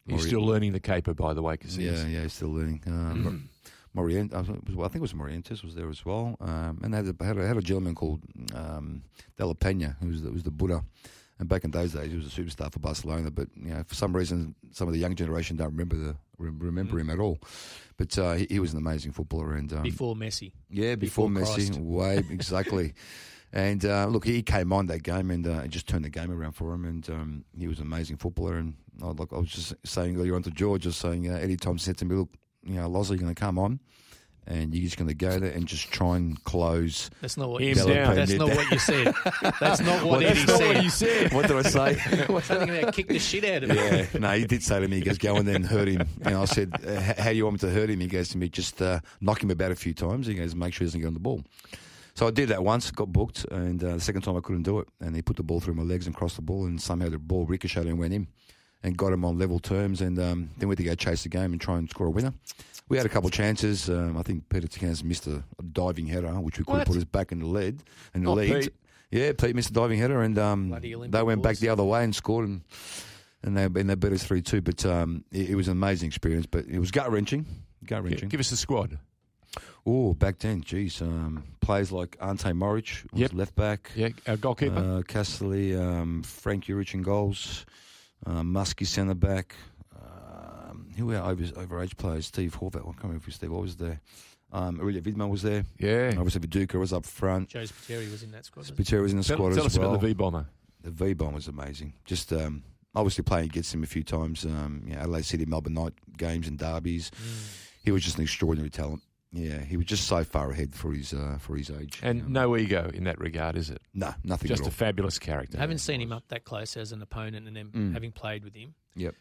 [SPEAKER 6] He's still learning the caper, by the way. Cause
[SPEAKER 8] Yeah,
[SPEAKER 6] he's,
[SPEAKER 8] yeah, he's still learning. Um, Morientes, I think it was Morientes was there as well, um, and they had a, had, a, had a gentleman called um, De La Peña, who was, the, was the Buddha. And back in those days, he was a superstar for Barcelona. But you know, for some reason, some of the young generation don't remember the remember mm. him at all. But uh, he, he was an amazing footballer. And um,
[SPEAKER 7] before Messi,
[SPEAKER 8] yeah, before, before Messi,
[SPEAKER 7] Christ.
[SPEAKER 8] way exactly. And uh, look, he came on that game and uh, just turned the game around for him. And um, he was an amazing footballer. And I, like I was just saying earlier on to George, just saying, uh, Eddie Tom said to me, "Look, you know, Loz, you're going to come on." And you're just going to go there and just try and close.
[SPEAKER 7] That's not what you said. That's not what you said. That's not what
[SPEAKER 8] well,
[SPEAKER 7] Eddie
[SPEAKER 8] that's
[SPEAKER 7] said.
[SPEAKER 8] Not what you said. What did I say?
[SPEAKER 7] Something about kick the shit out of him.
[SPEAKER 8] Yeah, no, he did say to me, he goes, go and then hurt him. And I said, uh, how do you want me to hurt him? He goes to me, just uh, knock him about a few times. He goes, make sure he doesn't get on the ball. So I did that once, got booked, and uh, the second time I couldn't do it. And he put the ball through my legs and crossed the ball, and somehow the ball ricocheted and went in and got him on level terms. And um, then we had to go chase the game and try and score a winner. We had a couple of chances. Um, I think Peter Ticanas missed a, a diving header, which we could have put us back in the lead. In the
[SPEAKER 6] oh,
[SPEAKER 8] lead.
[SPEAKER 6] Pete.
[SPEAKER 8] Yeah, Pete missed a diving header, and um, they went back the other way and scored, and and they, and they beat us three two. But um, it, it was an amazing experience, but it was gut-wrenching. Gut-wrenching.
[SPEAKER 6] Yeah, give us the squad.
[SPEAKER 8] Oh, back then, geez. Um, players like Ante Moric, was
[SPEAKER 6] yep.
[SPEAKER 8] left back.
[SPEAKER 6] Yeah, our goalkeeper.
[SPEAKER 8] Uh, Castelli, um, Frank Jurich in goals. Uh, Muskie centre back. Who were over overage players? Steve Horvath. I can't remember if Steve Horvath was there. Um, Aurelia Vidma was there.
[SPEAKER 6] Yeah.
[SPEAKER 8] Obviously, Viduka was up front.
[SPEAKER 7] Joe Spiteri was in that squad.
[SPEAKER 8] Spiteri was in the
[SPEAKER 6] tell,
[SPEAKER 8] squad
[SPEAKER 6] tell
[SPEAKER 8] as
[SPEAKER 6] us
[SPEAKER 8] well.
[SPEAKER 6] about the V-Bomber.
[SPEAKER 8] The V-Bomb was amazing. Just um, obviously playing against him a few times. Um, you know, Adelaide City, Melbourne night games and derbies. Mm. He was just an extraordinary talent. Yeah, he was just so far ahead for his uh, for his age.
[SPEAKER 6] And
[SPEAKER 8] um,
[SPEAKER 6] no ego in that regard, is it?
[SPEAKER 8] No, nothing
[SPEAKER 6] Just
[SPEAKER 8] at all.
[SPEAKER 6] a fabulous character.
[SPEAKER 7] I haven't seen him up that close as an opponent and then
[SPEAKER 8] Mm.
[SPEAKER 7] having played with him.
[SPEAKER 8] Yep.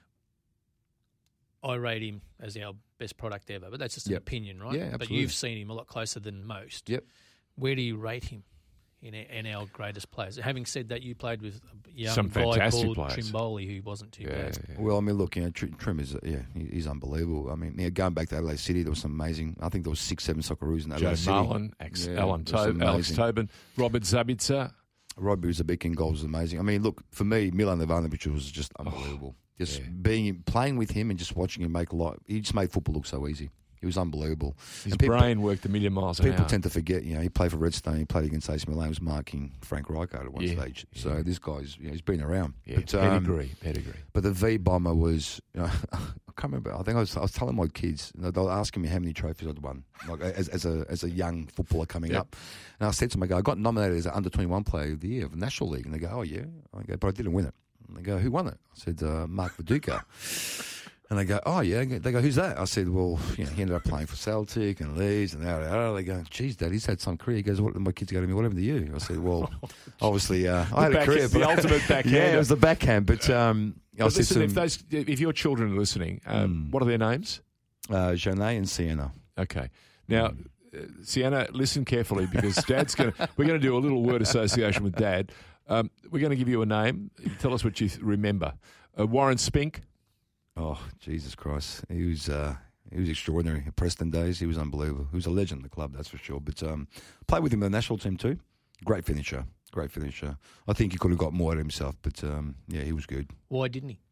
[SPEAKER 7] I rate him as our best product ever, but that's just an
[SPEAKER 8] Yep.
[SPEAKER 7] opinion, right?
[SPEAKER 8] Yeah, absolutely.
[SPEAKER 7] But you've seen him a lot closer than most.
[SPEAKER 8] Yep.
[SPEAKER 7] Where do you rate him in, in our greatest players? Having said that, you played with a young
[SPEAKER 6] Some
[SPEAKER 7] guy
[SPEAKER 6] fantastic
[SPEAKER 7] called
[SPEAKER 6] players.
[SPEAKER 7] Trimboli, who wasn't too
[SPEAKER 6] Yeah,
[SPEAKER 7] bad.
[SPEAKER 6] yeah.
[SPEAKER 8] Well, I mean, look, you know, Tr- Trim is, uh, yeah, he, he's unbelievable. I mean, yeah, going back to Adelaide City, there was some amazing, I think there was six, seven Socceroos in
[SPEAKER 6] Joe
[SPEAKER 8] Adelaide City.
[SPEAKER 6] Marlin, Ax-
[SPEAKER 8] Yeah,
[SPEAKER 6] Alan
[SPEAKER 8] it was
[SPEAKER 6] to- Alex
[SPEAKER 8] amazing.
[SPEAKER 6] Tobin, Robert Zabitzer.
[SPEAKER 8] Robbie Zabik in goals was amazing. I mean, look, for me, Milan Ivanovic was just unbelievable. just
[SPEAKER 6] yeah.
[SPEAKER 8] being playing with him and just watching him make a lot, he just made football look so easy. He was unbelievable.
[SPEAKER 6] His
[SPEAKER 8] And people,
[SPEAKER 6] brain worked a million miles an
[SPEAKER 8] People
[SPEAKER 6] hour.
[SPEAKER 8] tend to forget, you know, he played for Redstone, he played against A C Milan, he was marking Frank Rijkaard at one
[SPEAKER 6] Yeah,
[SPEAKER 8] stage.
[SPEAKER 6] yeah.
[SPEAKER 8] So this guy's, you know, he's been around.
[SPEAKER 6] Yeah,
[SPEAKER 8] but, um,
[SPEAKER 6] pedigree, pedigree.
[SPEAKER 8] But the V Bomber was, you know, I can't remember. I think I was, I was telling my kids, you know, they were asking me how many trophies I'd won, like as, as a as a young footballer coming
[SPEAKER 6] Yep.
[SPEAKER 8] up. And I said to them, I go, I got nominated as an under twenty-one player of the year of the National League. And they go, oh yeah. I go, but I didn't win it. And they go, who won it? I said, uh, Mark Viduka. And they go, oh yeah. They go, who's that? I said, well, you know, he ended up playing for Celtic and Leeds and that. They go, geez, Dad, he's had some career. He goes, what? My kids go to me, what happened to you? I said, well, obviously, uh, I had a
[SPEAKER 6] back-
[SPEAKER 8] career,
[SPEAKER 6] the
[SPEAKER 8] but
[SPEAKER 6] ultimate backhand.
[SPEAKER 8] Yeah, it was the backhand. But um, I
[SPEAKER 6] But
[SPEAKER 8] said
[SPEAKER 6] listen,
[SPEAKER 8] to
[SPEAKER 6] if
[SPEAKER 8] them,
[SPEAKER 6] those, if your children are listening, um,
[SPEAKER 8] Mm.
[SPEAKER 6] what are their names?
[SPEAKER 8] uh, Jeanne and Sienna.
[SPEAKER 6] Okay. Now, uh, Sienna, listen carefully because Dad's going to. We're going to do a little word association with Dad. Um, we're going to give you a name. Tell us what you th- remember. Uh, Warren Spink.
[SPEAKER 8] Oh, Jesus Christ. He was uh, he was extraordinary. At Preston days, he was unbelievable. He was a legend in the club, that's for sure. But um, played with him in the national team too. Great finisher. Great finisher. I think he could have got more out of himself, but um, yeah, he was good.
[SPEAKER 7] Why didn't he?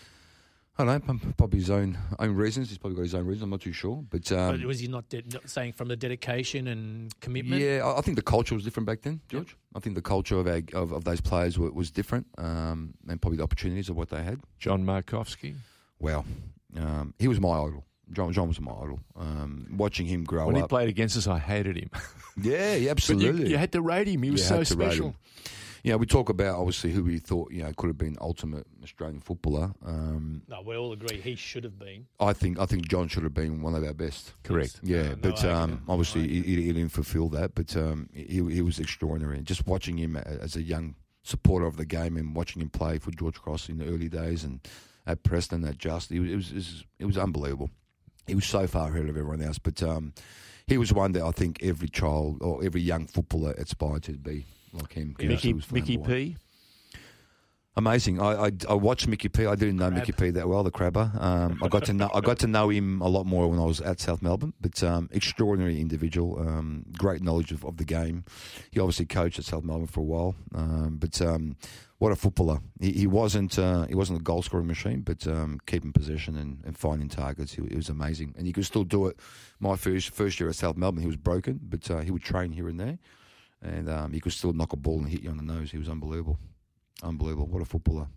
[SPEAKER 8] I don't know, probably his own own reasons. He's probably got his own reasons. I'm not too sure. But um,
[SPEAKER 7] was he not, de- not saying from the dedication and commitment?
[SPEAKER 8] yeah, I I think the culture was different back then, George. Yep. I think the culture of, our, of of those players were, was different, um, and probably the opportunities of what they had.
[SPEAKER 6] John Markovsky.
[SPEAKER 8] Well, um, he was my idol. John, John was my idol. Um, watching him grow
[SPEAKER 6] When
[SPEAKER 8] up.
[SPEAKER 6] he played against us, I hated him.
[SPEAKER 8] yeah, yeah,
[SPEAKER 6] But
[SPEAKER 8] absolutely.
[SPEAKER 6] you, you had to rate him. He was
[SPEAKER 8] You
[SPEAKER 6] so
[SPEAKER 8] had to rate
[SPEAKER 6] special.
[SPEAKER 8] him. You know, we talk about obviously who we thought you know could have been ultimate Australian footballer. Um,
[SPEAKER 7] No, we all agree he should have been.
[SPEAKER 8] I think I think John should have been one of our best.
[SPEAKER 6] Correct.
[SPEAKER 8] Yeah,
[SPEAKER 7] No, no
[SPEAKER 8] but um,
[SPEAKER 7] argument.
[SPEAKER 8] obviously
[SPEAKER 7] No
[SPEAKER 8] he, he, he didn't fulfil that. But um, he he was extraordinary. Just watching him as a young supporter of the game and watching him play for George Cross in the early days and at Preston, at Just, it was it was, it was, it was unbelievable. He was so far ahead of everyone else. But um, he was one that I think every child or every young footballer aspired to be like him. 'cause he
[SPEAKER 6] Mickey,
[SPEAKER 8] was
[SPEAKER 6] Mickey
[SPEAKER 8] flamboyant.
[SPEAKER 6] P.
[SPEAKER 8] Amazing. I, I I watched Mickey P. I didn't know
[SPEAKER 7] Crab.
[SPEAKER 8] Mickey P that well, the crabber. Um, I got to know I got to know him a lot more when I was at South Melbourne. But um, extraordinary individual, um, great knowledge of, of the game. He obviously coached at South Melbourne for a while. Um, but um, what a footballer! He, he wasn't uh, he wasn't a goal scoring machine, but um, keeping possession and, and finding targets. He, he was amazing, and he could still do it. My first first year at South Melbourne, he was broken, but uh, he would train here and there, and um, he could still knock a ball and hit you on the nose. He was unbelievable. Unbelievable. What a footballer.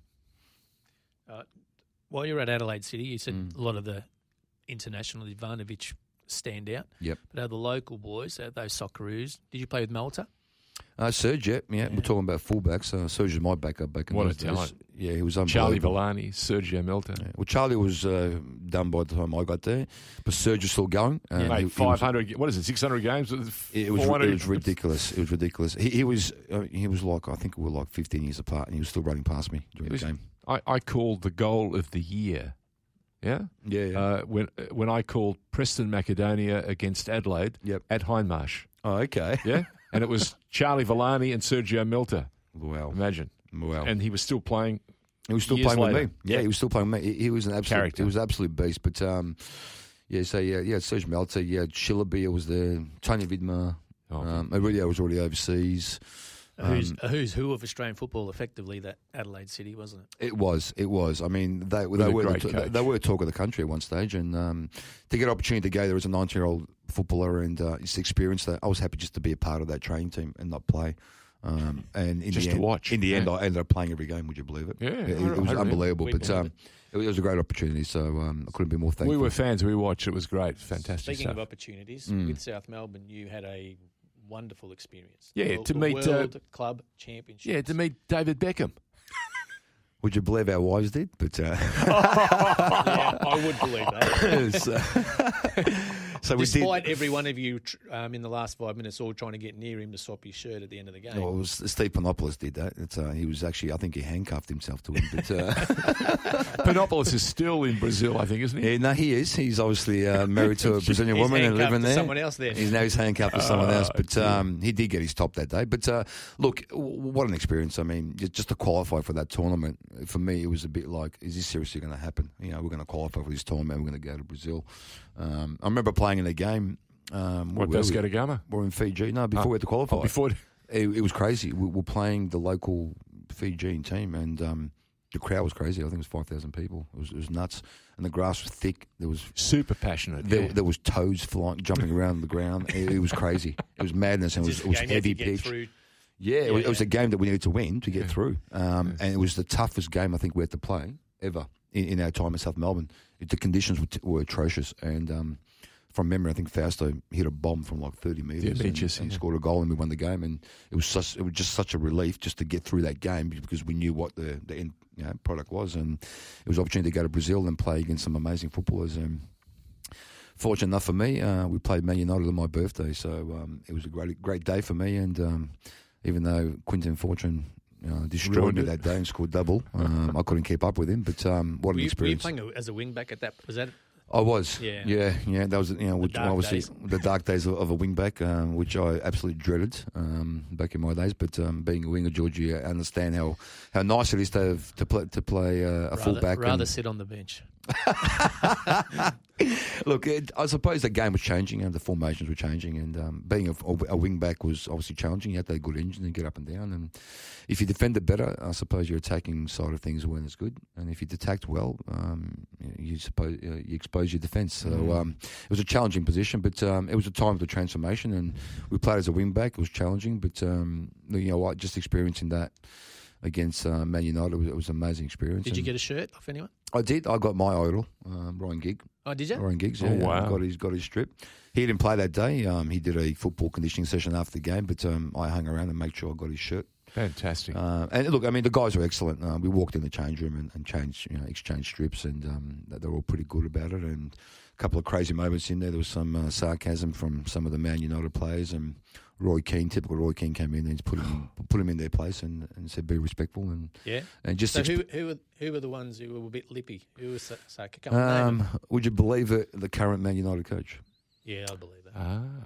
[SPEAKER 7] Uh, while you're at Adelaide City, you said
[SPEAKER 8] Mm.
[SPEAKER 7] a lot of the international Ivanovic stand out.
[SPEAKER 8] Yep.
[SPEAKER 7] But are the local boys, are those Socceroos, did you play with Malta?
[SPEAKER 8] Uh, Serge, yeah, yeah, we're talking about fullbacks. Uh, Serge is my backup back in
[SPEAKER 6] What a
[SPEAKER 8] those days.
[SPEAKER 6] talent.
[SPEAKER 8] Yeah, he was
[SPEAKER 6] Charlie
[SPEAKER 8] unbelievable.
[SPEAKER 6] Villani, Sergio Melta.
[SPEAKER 8] Yeah. Well, Charlie was uh, done by the time I got there, but Serge is still going. Um,
[SPEAKER 6] He made
[SPEAKER 8] he- he
[SPEAKER 6] five
[SPEAKER 8] was-
[SPEAKER 6] hundred, what is it, six hundred games?
[SPEAKER 8] It was
[SPEAKER 6] four hundred
[SPEAKER 8] it was ridiculous. It was ridiculous. He, he was uh, he was like I think we were like fifteen years apart, and he was still running past me during
[SPEAKER 6] It was-
[SPEAKER 8] the game.
[SPEAKER 6] I, I called the goal of the year. Yeah?
[SPEAKER 8] Yeah, yeah.
[SPEAKER 6] Uh, when when I called Preston Macedonia against Adelaide
[SPEAKER 8] Yep.
[SPEAKER 6] at Hindmarsh.
[SPEAKER 8] Oh, okay.
[SPEAKER 6] Yeah? And it was Charlie Villani and Sergio Melta.
[SPEAKER 8] Wow.
[SPEAKER 6] Imagine.
[SPEAKER 8] Wow.
[SPEAKER 6] And he was still playing.
[SPEAKER 8] He was still
[SPEAKER 6] years
[SPEAKER 8] playing
[SPEAKER 6] later.
[SPEAKER 8] with me. Yeah, he was still playing with me. He, he was an absolute
[SPEAKER 6] Character.
[SPEAKER 8] He was an absolute beast. But um, yeah, so yeah, yeah, Serge Melter, yeah, Shillabeer was there, Tony Vidmar,
[SPEAKER 6] Oh,
[SPEAKER 8] um, Aurelio was already overseas.
[SPEAKER 7] A who's,
[SPEAKER 8] Um,
[SPEAKER 7] a who's who of Australian football, effectively, that Adelaide City, wasn't it?
[SPEAKER 8] It was, it was. I mean, they,
[SPEAKER 6] With
[SPEAKER 8] they
[SPEAKER 6] a
[SPEAKER 8] were
[SPEAKER 6] great
[SPEAKER 8] the,
[SPEAKER 6] coach.
[SPEAKER 8] they were talk of the country at one stage, and um, to get an opportunity to go there as a nineteen-year-old footballer and uh, just experience that, I was happy just to be a part of that training team and not play. Um, and in
[SPEAKER 6] Just
[SPEAKER 8] the
[SPEAKER 6] to
[SPEAKER 8] end,
[SPEAKER 6] watch,
[SPEAKER 8] in the end,
[SPEAKER 6] yeah.
[SPEAKER 8] I ended up playing every game. Would you believe it?
[SPEAKER 6] Yeah,
[SPEAKER 8] it,
[SPEAKER 6] I-
[SPEAKER 8] it
[SPEAKER 6] I
[SPEAKER 8] was
[SPEAKER 6] remember.
[SPEAKER 8] unbelievable.
[SPEAKER 7] We
[SPEAKER 8] But
[SPEAKER 7] believe
[SPEAKER 8] um, it. it was a great opportunity, so um, I couldn't be more thankful.
[SPEAKER 6] We were fans. We watched. It was great. Fantastic
[SPEAKER 7] Speaking
[SPEAKER 6] stuff.
[SPEAKER 7] of opportunities,
[SPEAKER 8] Mm.
[SPEAKER 7] with South Melbourne, you had a wonderful experience.
[SPEAKER 6] Yeah,
[SPEAKER 7] World-
[SPEAKER 6] to
[SPEAKER 7] the
[SPEAKER 6] meet, uh,
[SPEAKER 7] World Club Championships.
[SPEAKER 6] Yeah, to meet David Beckham.
[SPEAKER 8] Would you believe our wives did? But uh,
[SPEAKER 7] Yeah, I would believe that.
[SPEAKER 8] so, so we did.
[SPEAKER 7] Despite every one of you tr- um, in the last five minutes all trying to get near him to swap his shirt at the end of the game.
[SPEAKER 8] No, it was Steve Panopoulos did that. It's, uh, he was actually, I think he handcuffed himself to him. But uh,
[SPEAKER 6] Panopoulos is still in Brazil, I think, isn't he?
[SPEAKER 8] yeah, no, he is. He's obviously uh, married to a Brazilian
[SPEAKER 7] He's
[SPEAKER 8] woman and
[SPEAKER 7] handcuffed
[SPEAKER 8] living
[SPEAKER 7] to
[SPEAKER 8] there.
[SPEAKER 7] someone else then.
[SPEAKER 8] He's now he's handcuffed to someone else.
[SPEAKER 6] Oh,
[SPEAKER 8] But
[SPEAKER 6] dear.
[SPEAKER 8] um, he did get his top that day. But uh, look, w- what an experience! I mean, ju- just to qualify for that tournament for me, it was a bit like, is this seriously going to happen? You know, we're going to qualify for this tournament. We're going to go to Brazil. Um, I remember playing in a game. Um,
[SPEAKER 6] What,
[SPEAKER 8] where
[SPEAKER 6] Vasco
[SPEAKER 8] we,
[SPEAKER 6] da Gama?
[SPEAKER 8] we're in Fiji. No, before
[SPEAKER 6] Oh.
[SPEAKER 8] we had to qualify.
[SPEAKER 6] Oh, before.
[SPEAKER 8] It, it was crazy. We were playing the local Fijian team, and um, the crowd was crazy. I think it was five thousand people. It was, it was nuts, and the grass was thick. There was
[SPEAKER 6] Super passionate.
[SPEAKER 8] there,
[SPEAKER 6] yeah.
[SPEAKER 8] there was toads flying, jumping around the ground. It, it was crazy. It was madness, and it was,
[SPEAKER 7] Just
[SPEAKER 8] it was
[SPEAKER 7] a game you had
[SPEAKER 8] heavy
[SPEAKER 7] to get
[SPEAKER 8] pitch.
[SPEAKER 7] through.
[SPEAKER 8] Yeah, it, was, it was
[SPEAKER 7] Yeah.
[SPEAKER 8] a game that we needed to win to get
[SPEAKER 6] Yeah.
[SPEAKER 8] through, um, and it was the toughest game I think we had to play ever in, in our time at South Melbourne. It, the conditions were, t- were atrocious, and um, from memory, I think Fausto hit a bomb from like thirty metres
[SPEAKER 6] Yeah,
[SPEAKER 8] and,
[SPEAKER 6] metres,
[SPEAKER 8] and
[SPEAKER 6] yeah.
[SPEAKER 8] scored a goal, and we won the game. And it was such, it was just such a relief just to get through that game because we knew what the the end you know, product was, and it was an opportunity to go to Brazil and play against some amazing footballers. And fortunate enough for me, uh, we played Man United on my birthday, so um, it was a great great day for me. And um, even though Quinton Fortune you know, destroyed
[SPEAKER 6] Ruined
[SPEAKER 8] me
[SPEAKER 6] it.
[SPEAKER 8] that day and scored double, um, I couldn't keep up with him. But um, what
[SPEAKER 7] Were
[SPEAKER 8] an
[SPEAKER 7] you, were you
[SPEAKER 8] experience!
[SPEAKER 7] playing a- as a wing back at that? Was that
[SPEAKER 8] I was,
[SPEAKER 7] Yeah.
[SPEAKER 8] yeah, yeah. That was, you know, which
[SPEAKER 7] dark
[SPEAKER 8] obviously
[SPEAKER 7] days.
[SPEAKER 8] the dark days of, of a wing back, um, which I absolutely dreaded um, back in my days. But um, being a winger, George, you understand how, how nice it is to have, to play to play uh, a
[SPEAKER 7] rather,
[SPEAKER 8] fullback.
[SPEAKER 7] rather
[SPEAKER 8] and-
[SPEAKER 7] sit on the bench?
[SPEAKER 8] Look, it, I suppose the game was changing and the formations were changing, and um, being a, a wing back was obviously challenging. You had to have a good engine and get up and down. And if you defended better, I suppose your attacking side of things weren't as good. And if you attacked well, um, you, you suppose uh, you expose your defence. So um, it was a challenging position, but um, it was a time of the transformation. And we played as a wing back. It was challenging, but um, you know what? Just experiencing that against uh, Man United, it was, it was an amazing experience.
[SPEAKER 7] Did you
[SPEAKER 8] And
[SPEAKER 7] get a shirt off anyone?
[SPEAKER 8] I did. I got my idol, um, Ryan Gigg.
[SPEAKER 7] Oh, did you?
[SPEAKER 8] Ryan Giggs,
[SPEAKER 6] Oh,
[SPEAKER 8] yeah,
[SPEAKER 6] wow.
[SPEAKER 8] got his got his strip. He didn't play that day. Um, he did a football conditioning session after the game, but um, I hung around and made sure I got his shirt.
[SPEAKER 6] Fantastic.
[SPEAKER 8] Uh, and look, I mean, the guys were excellent. Uh, we walked in the change room and, and changed, you know, exchanged strips, and um, they were all pretty good about it. And a couple of crazy moments in there. There was some uh, sarcasm from some of the Man United players, and Roy Keane, typical Roy Keane, came in and put him put him in their place and, and said, "Be respectful." And
[SPEAKER 7] Yeah.
[SPEAKER 8] and just
[SPEAKER 7] So
[SPEAKER 8] exp-
[SPEAKER 7] who who were who were the ones who were a bit lippy? Who was so, so come on, name them.
[SPEAKER 8] um, would you believe it? The current Man United coach.
[SPEAKER 7] Yeah, I believe that.
[SPEAKER 6] ah.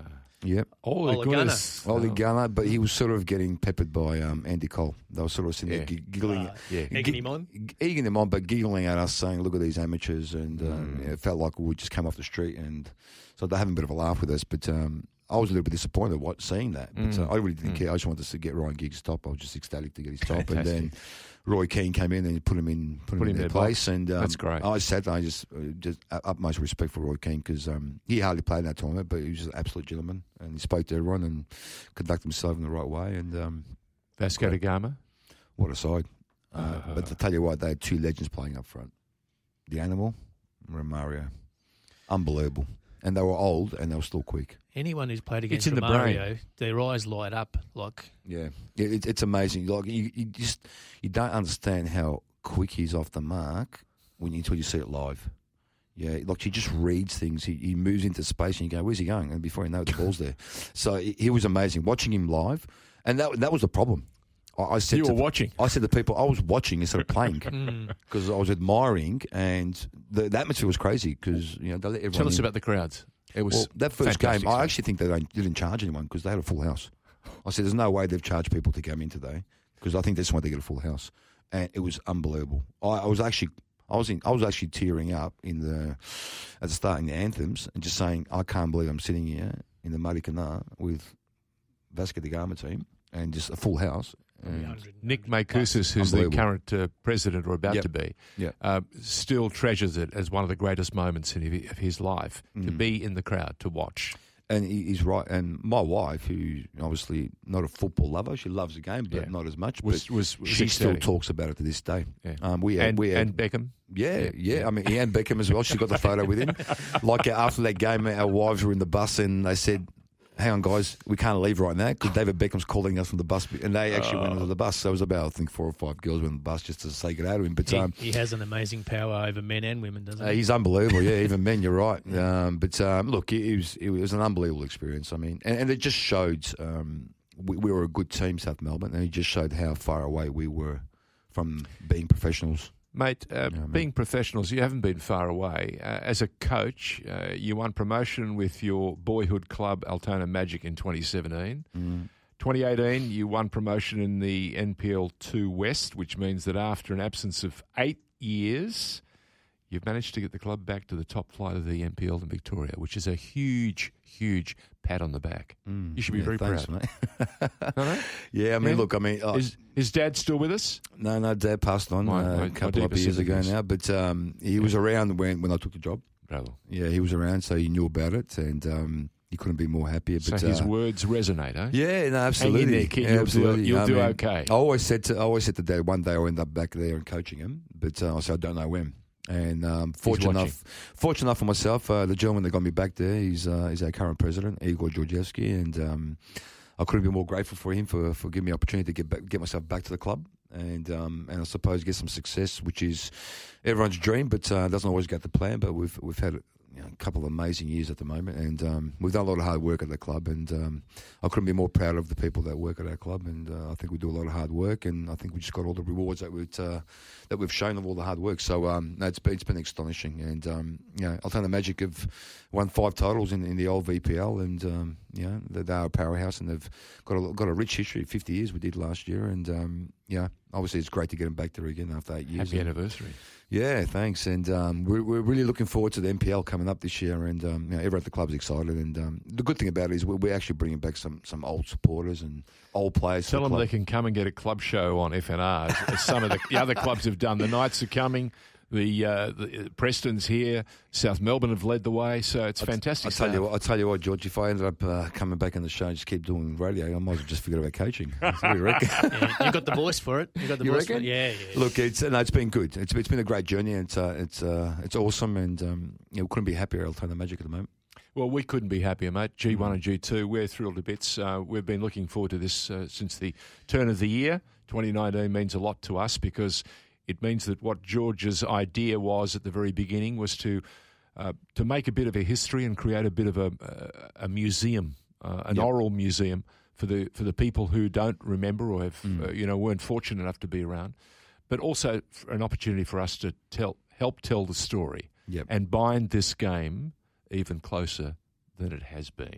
[SPEAKER 8] Yep.
[SPEAKER 6] All the
[SPEAKER 7] Ole
[SPEAKER 6] goodness.
[SPEAKER 8] Ollie
[SPEAKER 6] Oh.
[SPEAKER 8] Gunnar, but he was sort of getting peppered by um, Andy Cole. They were sort of sitting
[SPEAKER 6] Yeah.
[SPEAKER 8] there gi- giggling,
[SPEAKER 7] Uh,
[SPEAKER 6] Yeah.
[SPEAKER 7] egging him on.
[SPEAKER 8] g- egging him on, but giggling at us, saying, "Look at these amateurs," and um,
[SPEAKER 6] Mm.
[SPEAKER 8] yeah, it felt like we just came off the street, and so they're having a bit of a laugh with us. But um, I was a little bit disappointed what, seeing that. But uh,
[SPEAKER 6] Mm.
[SPEAKER 8] I really didn't
[SPEAKER 6] Mm.
[SPEAKER 8] care. I just wanted to get Ryan Giggs top. I was just ecstatic to get his top, and
[SPEAKER 6] Fantastic.
[SPEAKER 8] then Roy Keane came in and put him in, put,
[SPEAKER 6] Put
[SPEAKER 8] him
[SPEAKER 6] him
[SPEAKER 8] in their
[SPEAKER 6] in their
[SPEAKER 8] place.
[SPEAKER 6] box.
[SPEAKER 8] And um,
[SPEAKER 6] That's great.
[SPEAKER 8] I said, I just, uh, just uh, utmost respect for Roy Keane because um, he hardly played in that tournament, but he was an absolute gentleman, and he spoke to everyone and conducted himself in the right way. And um,
[SPEAKER 6] Vasco da Gama.
[SPEAKER 8] what a side! Uh,
[SPEAKER 6] Uh,
[SPEAKER 8] but to tell you what, they had two legends playing up front: the Animal, and Romario. Unbelievable, and they were old and they were still quick.
[SPEAKER 7] Anyone who's played against
[SPEAKER 6] in the
[SPEAKER 7] Romario, their eyes light up. Like
[SPEAKER 8] Yeah, yeah it, it's amazing. Like you, you just you don't understand how quick he's off the mark when you, until you see it live. Yeah, like he just reads things. He, he moves into space and you go, "Where's he going?" And before you know it, the ball's there. So he, he was amazing watching him live, and that that was the problem. I, I said
[SPEAKER 6] You
[SPEAKER 8] to
[SPEAKER 6] were
[SPEAKER 8] the-
[SPEAKER 6] watching.
[SPEAKER 8] I said to people, I was watching instead of playing
[SPEAKER 7] mm,
[SPEAKER 8] because I was admiring, and the, the atmosphere was crazy because you know they let everyone.
[SPEAKER 6] Tell us
[SPEAKER 8] in.
[SPEAKER 6] about the crowds. It was
[SPEAKER 8] Well, that first
[SPEAKER 6] fantastic
[SPEAKER 8] game, I
[SPEAKER 6] stuff.
[SPEAKER 8] actually think they don't, didn't charge anyone because they had a full house. I said, there's no way they've charged people to come in today because I think that's why they get a full house, and it was unbelievable. I, I was actually, I was in, I was actually tearing up in the at the starting the anthems and just saying, I can't believe I'm sitting here in the Marikana with Vasco da Gama team and just a full house. And
[SPEAKER 6] Nick Makoussis, who's the
[SPEAKER 8] Unbelievable.
[SPEAKER 6] current uh, president or about
[SPEAKER 8] Yep.
[SPEAKER 6] to be,
[SPEAKER 8] Yep.
[SPEAKER 6] uh, still treasures it as one of the greatest moments in hi- of his life to
[SPEAKER 8] Mm.
[SPEAKER 6] be in the crowd to watch.
[SPEAKER 8] And he- he's right. And my wife, who obviously not a football lover, she loves the game, but
[SPEAKER 6] Yeah.
[SPEAKER 8] not as much.
[SPEAKER 6] Was-
[SPEAKER 8] but
[SPEAKER 6] was- was
[SPEAKER 8] she still
[SPEAKER 6] ecstatic.
[SPEAKER 8] talks about it to this day.
[SPEAKER 6] Yeah.
[SPEAKER 8] Um, we had,
[SPEAKER 6] And,
[SPEAKER 8] we had,
[SPEAKER 6] and Beckham.
[SPEAKER 8] yeah,
[SPEAKER 6] Yeah.
[SPEAKER 8] yeah, I mean, he and Beckham as well. She got the photo with him. Like uh, after that game, our wives were in the bus and they said, "Hang on, guys, we can't leave right now because David Beckham's calling us from the bus." And they actually went into the bus. So it was about, I think, four or five girls went on the bus just to say good day to him. But
[SPEAKER 7] he,
[SPEAKER 8] um,
[SPEAKER 7] he has an amazing power over men and women, doesn't
[SPEAKER 8] uh,
[SPEAKER 7] he?
[SPEAKER 8] he's unbelievable. Yeah, even men, you're right. Um, but um, look, it, it was it was an unbelievable experience. I mean, and, and it just showed um, we, we were a good team, South Melbourne, and it just showed how far away we were from being professionals.
[SPEAKER 6] Mate, uh,
[SPEAKER 8] Yeah, mate.
[SPEAKER 6] being professionals, you haven't been far away. Uh, as a coach, uh, you won promotion with your boyhood club, Altona Magic, in twenty seventeen.
[SPEAKER 8] Mm.
[SPEAKER 6] twenty eighteen, you won promotion in the N P L two West, which means that after an absence of eight years, you've managed to get the club back to the top flight of the N P L in Victoria, which is a huge, huge pat on the back.
[SPEAKER 8] Mm.
[SPEAKER 6] You should be
[SPEAKER 8] Yeah,
[SPEAKER 6] very
[SPEAKER 8] thanks,
[SPEAKER 6] proud.
[SPEAKER 8] mate.
[SPEAKER 6] No, no?
[SPEAKER 8] Yeah, I mean,
[SPEAKER 6] Yeah.
[SPEAKER 8] look, I mean, uh,
[SPEAKER 6] Is, is Dad still with us?
[SPEAKER 8] no, no, Dad passed on
[SPEAKER 6] My-
[SPEAKER 8] uh,
[SPEAKER 6] my- my
[SPEAKER 8] a couple of
[SPEAKER 6] deepest
[SPEAKER 8] years ago
[SPEAKER 6] sympathies.
[SPEAKER 8] now, but um, he was around when, when I took the job.
[SPEAKER 6] Brother.
[SPEAKER 8] Yeah, he was around, so he knew about it, and um, he couldn't be more happier.
[SPEAKER 6] So
[SPEAKER 8] But
[SPEAKER 6] his
[SPEAKER 8] uh,
[SPEAKER 6] words resonate, eh?
[SPEAKER 8] yeah, no, absolutely.
[SPEAKER 6] there, kid.
[SPEAKER 8] Yeah,
[SPEAKER 6] You'll do-
[SPEAKER 8] absolutely.
[SPEAKER 6] you'll
[SPEAKER 8] I
[SPEAKER 6] do
[SPEAKER 8] mean,
[SPEAKER 6] okay.
[SPEAKER 8] I always said to I always said to Dad, one day I'll end up back there and coaching him, but uh, I said I don't know when. And um, fortunate
[SPEAKER 6] watching.
[SPEAKER 8] enough, fortunate enough for myself, uh, the gentleman that got me back there, he's uh, he's our current president, Igor Georgievsky, and um, I couldn't be more grateful for him for, for giving me the opportunity to get back, get myself back to the club, and um, and I suppose get some success, which is everyone's dream, but uh, doesn't always get the plan. But we've we've had you know, a couple of amazing years at the moment, and um, we've done a lot of hard work at the club, and um, I couldn't be more proud of the people that work at our club, and uh, I think we do a lot of hard work, and I think we just got all the rewards that we've uh, that we've shown of all the hard work. So um, no, it's been it's been astonishing, and um, you know, Altona Magic have won five titles in, in the old V P L, and um, you know, they, they are a powerhouse, and they've got a, got a rich history. fifty years we did last year, and um, yeah, obviously it's great to get them back there again after eight years.
[SPEAKER 6] Happy
[SPEAKER 8] And-
[SPEAKER 6] anniversary.
[SPEAKER 8] yeah, thanks. And um, we're, we're really looking forward to the N P L coming up this year. And um, you know, everyone at the club's excited. And um, the good thing about it is we're, we're actually bringing back some, some old supporters and old players. to
[SPEAKER 6] Tell
[SPEAKER 8] the
[SPEAKER 6] them
[SPEAKER 8] club.
[SPEAKER 6] they can come and get a club show on F N R, as, as some of the, the other clubs have done. The Knights are coming. The, uh, the uh, Preston's here. South Melbourne have led the way. So it's fantastic
[SPEAKER 8] I tell
[SPEAKER 6] stuff.
[SPEAKER 8] you what, I tell you what, George. If I ended up uh, coming back on the show and just keep doing radio, I might as well just forget about coaching. What do you reckon?
[SPEAKER 7] Yeah, you got the voice for it. You got the
[SPEAKER 8] You
[SPEAKER 7] voice
[SPEAKER 8] reckon?
[SPEAKER 7] for it. Yeah, yeah.
[SPEAKER 8] Look, it's no, it's been good. It's it's been a great journey. And it's uh, it's uh, it's awesome, and um, you know, we couldn't be happier at Altona Magic at the moment.
[SPEAKER 6] Well, we couldn't be happier, mate. G one and G two, we're thrilled to bits. Uh, we've been looking forward to this uh, since the turn of the year. twenty nineteen means a lot to us because it means that what George's idea was at the very beginning was to uh, to make a bit of a history and create a bit of a, a, a museum, uh, an
[SPEAKER 8] Yep.
[SPEAKER 6] oral museum for the for the people who don't remember or have
[SPEAKER 8] Mm.
[SPEAKER 6] uh, you know weren't fortunate enough to be around, but also f- an opportunity for us to tell help tell the story
[SPEAKER 8] Yep.
[SPEAKER 6] and bind this game even closer than it has been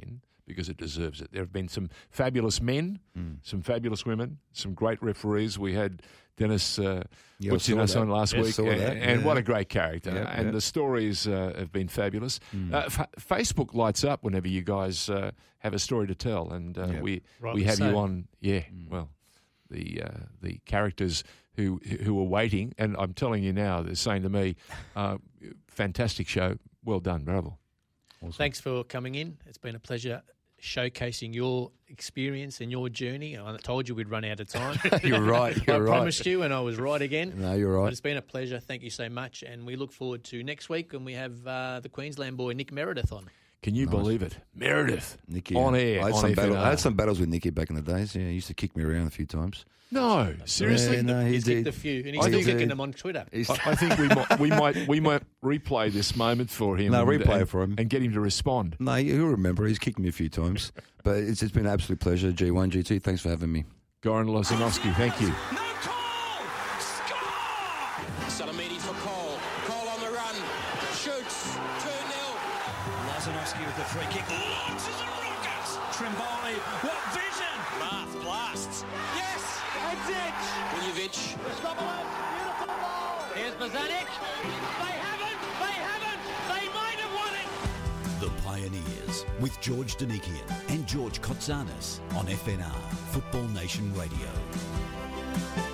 [SPEAKER 6] because it deserves it. There have been some fabulous men, mm. some fabulous women, some great referees. We had Dennis uh,
[SPEAKER 8] Yeah, I
[SPEAKER 6] Butch in
[SPEAKER 8] saw
[SPEAKER 6] us
[SPEAKER 8] that.
[SPEAKER 6] on last
[SPEAKER 8] Yeah,
[SPEAKER 6] week,
[SPEAKER 8] saw
[SPEAKER 6] and,
[SPEAKER 8] that,
[SPEAKER 6] and
[SPEAKER 8] yeah.
[SPEAKER 6] what a great character.
[SPEAKER 8] Yeah,
[SPEAKER 6] and
[SPEAKER 8] yeah.
[SPEAKER 6] the stories uh, have been fabulous.
[SPEAKER 8] Mm.
[SPEAKER 6] Uh, F- Facebook lights up whenever you guys uh, have a story to tell, and uh,
[SPEAKER 8] Yeah.
[SPEAKER 6] we
[SPEAKER 7] Rightly
[SPEAKER 6] we have
[SPEAKER 7] so.
[SPEAKER 6] you on. Yeah, well, the uh, the characters who who are waiting, and I'm telling you now, they're saying to me, uh, "Fantastic show, well done, bravo."
[SPEAKER 8] Awesome.
[SPEAKER 7] Thanks for coming in. It's been a pleasure showcasing your experience and your journey. I told you we'd run out of time.
[SPEAKER 8] You're right.
[SPEAKER 7] I
[SPEAKER 8] You're right.
[SPEAKER 7] promised you, and I was right again.
[SPEAKER 8] No, you're
[SPEAKER 7] But
[SPEAKER 8] right.
[SPEAKER 7] it's been a pleasure. Thank you so much. And we look forward to next week when we have uh, the Queensland boy, Nick Meredith, on.
[SPEAKER 6] Can you believe it, Meredith?
[SPEAKER 8] Nicky,
[SPEAKER 6] on
[SPEAKER 8] yeah.
[SPEAKER 6] air,
[SPEAKER 8] I had,
[SPEAKER 6] on
[SPEAKER 8] some
[SPEAKER 6] F N
[SPEAKER 8] battle,
[SPEAKER 6] R.
[SPEAKER 8] I had some battles with Nicky back in the days. Yeah, he used to kick me around a few times.
[SPEAKER 6] No, seriously.
[SPEAKER 8] Yeah, no, he
[SPEAKER 7] He's kicked
[SPEAKER 8] did.
[SPEAKER 7] a few, and
[SPEAKER 6] I
[SPEAKER 7] he's still
[SPEAKER 6] think-
[SPEAKER 7] kicking them on Twitter.
[SPEAKER 8] He's-
[SPEAKER 6] I, I think we might, we might we might replay this moment for him.
[SPEAKER 8] No,
[SPEAKER 6] and,
[SPEAKER 8] replay
[SPEAKER 6] and,
[SPEAKER 8] it for him.
[SPEAKER 6] and get him to respond.
[SPEAKER 8] No, he'll remember. He's kicked me a few times. But it's, it's been an absolute pleasure. G one, G two, thanks for having me.
[SPEAKER 6] Goran Lozanovsky, thank you.
[SPEAKER 3] No call! Score!
[SPEAKER 2] Salamini for Cole. Cole on the run. Shoots. two nil.
[SPEAKER 3] Lozanovsky with the free kick. Launches and rockets! Trimboli, what vision! Bath blasts. Yes! That's it!
[SPEAKER 2] Vujovic.
[SPEAKER 4] Here's Bozanic. They haven't. They haven't. They might have won it.
[SPEAKER 5] The Pioneers with George Danikian and George Kotzanis on F N R, Football Nation Radio.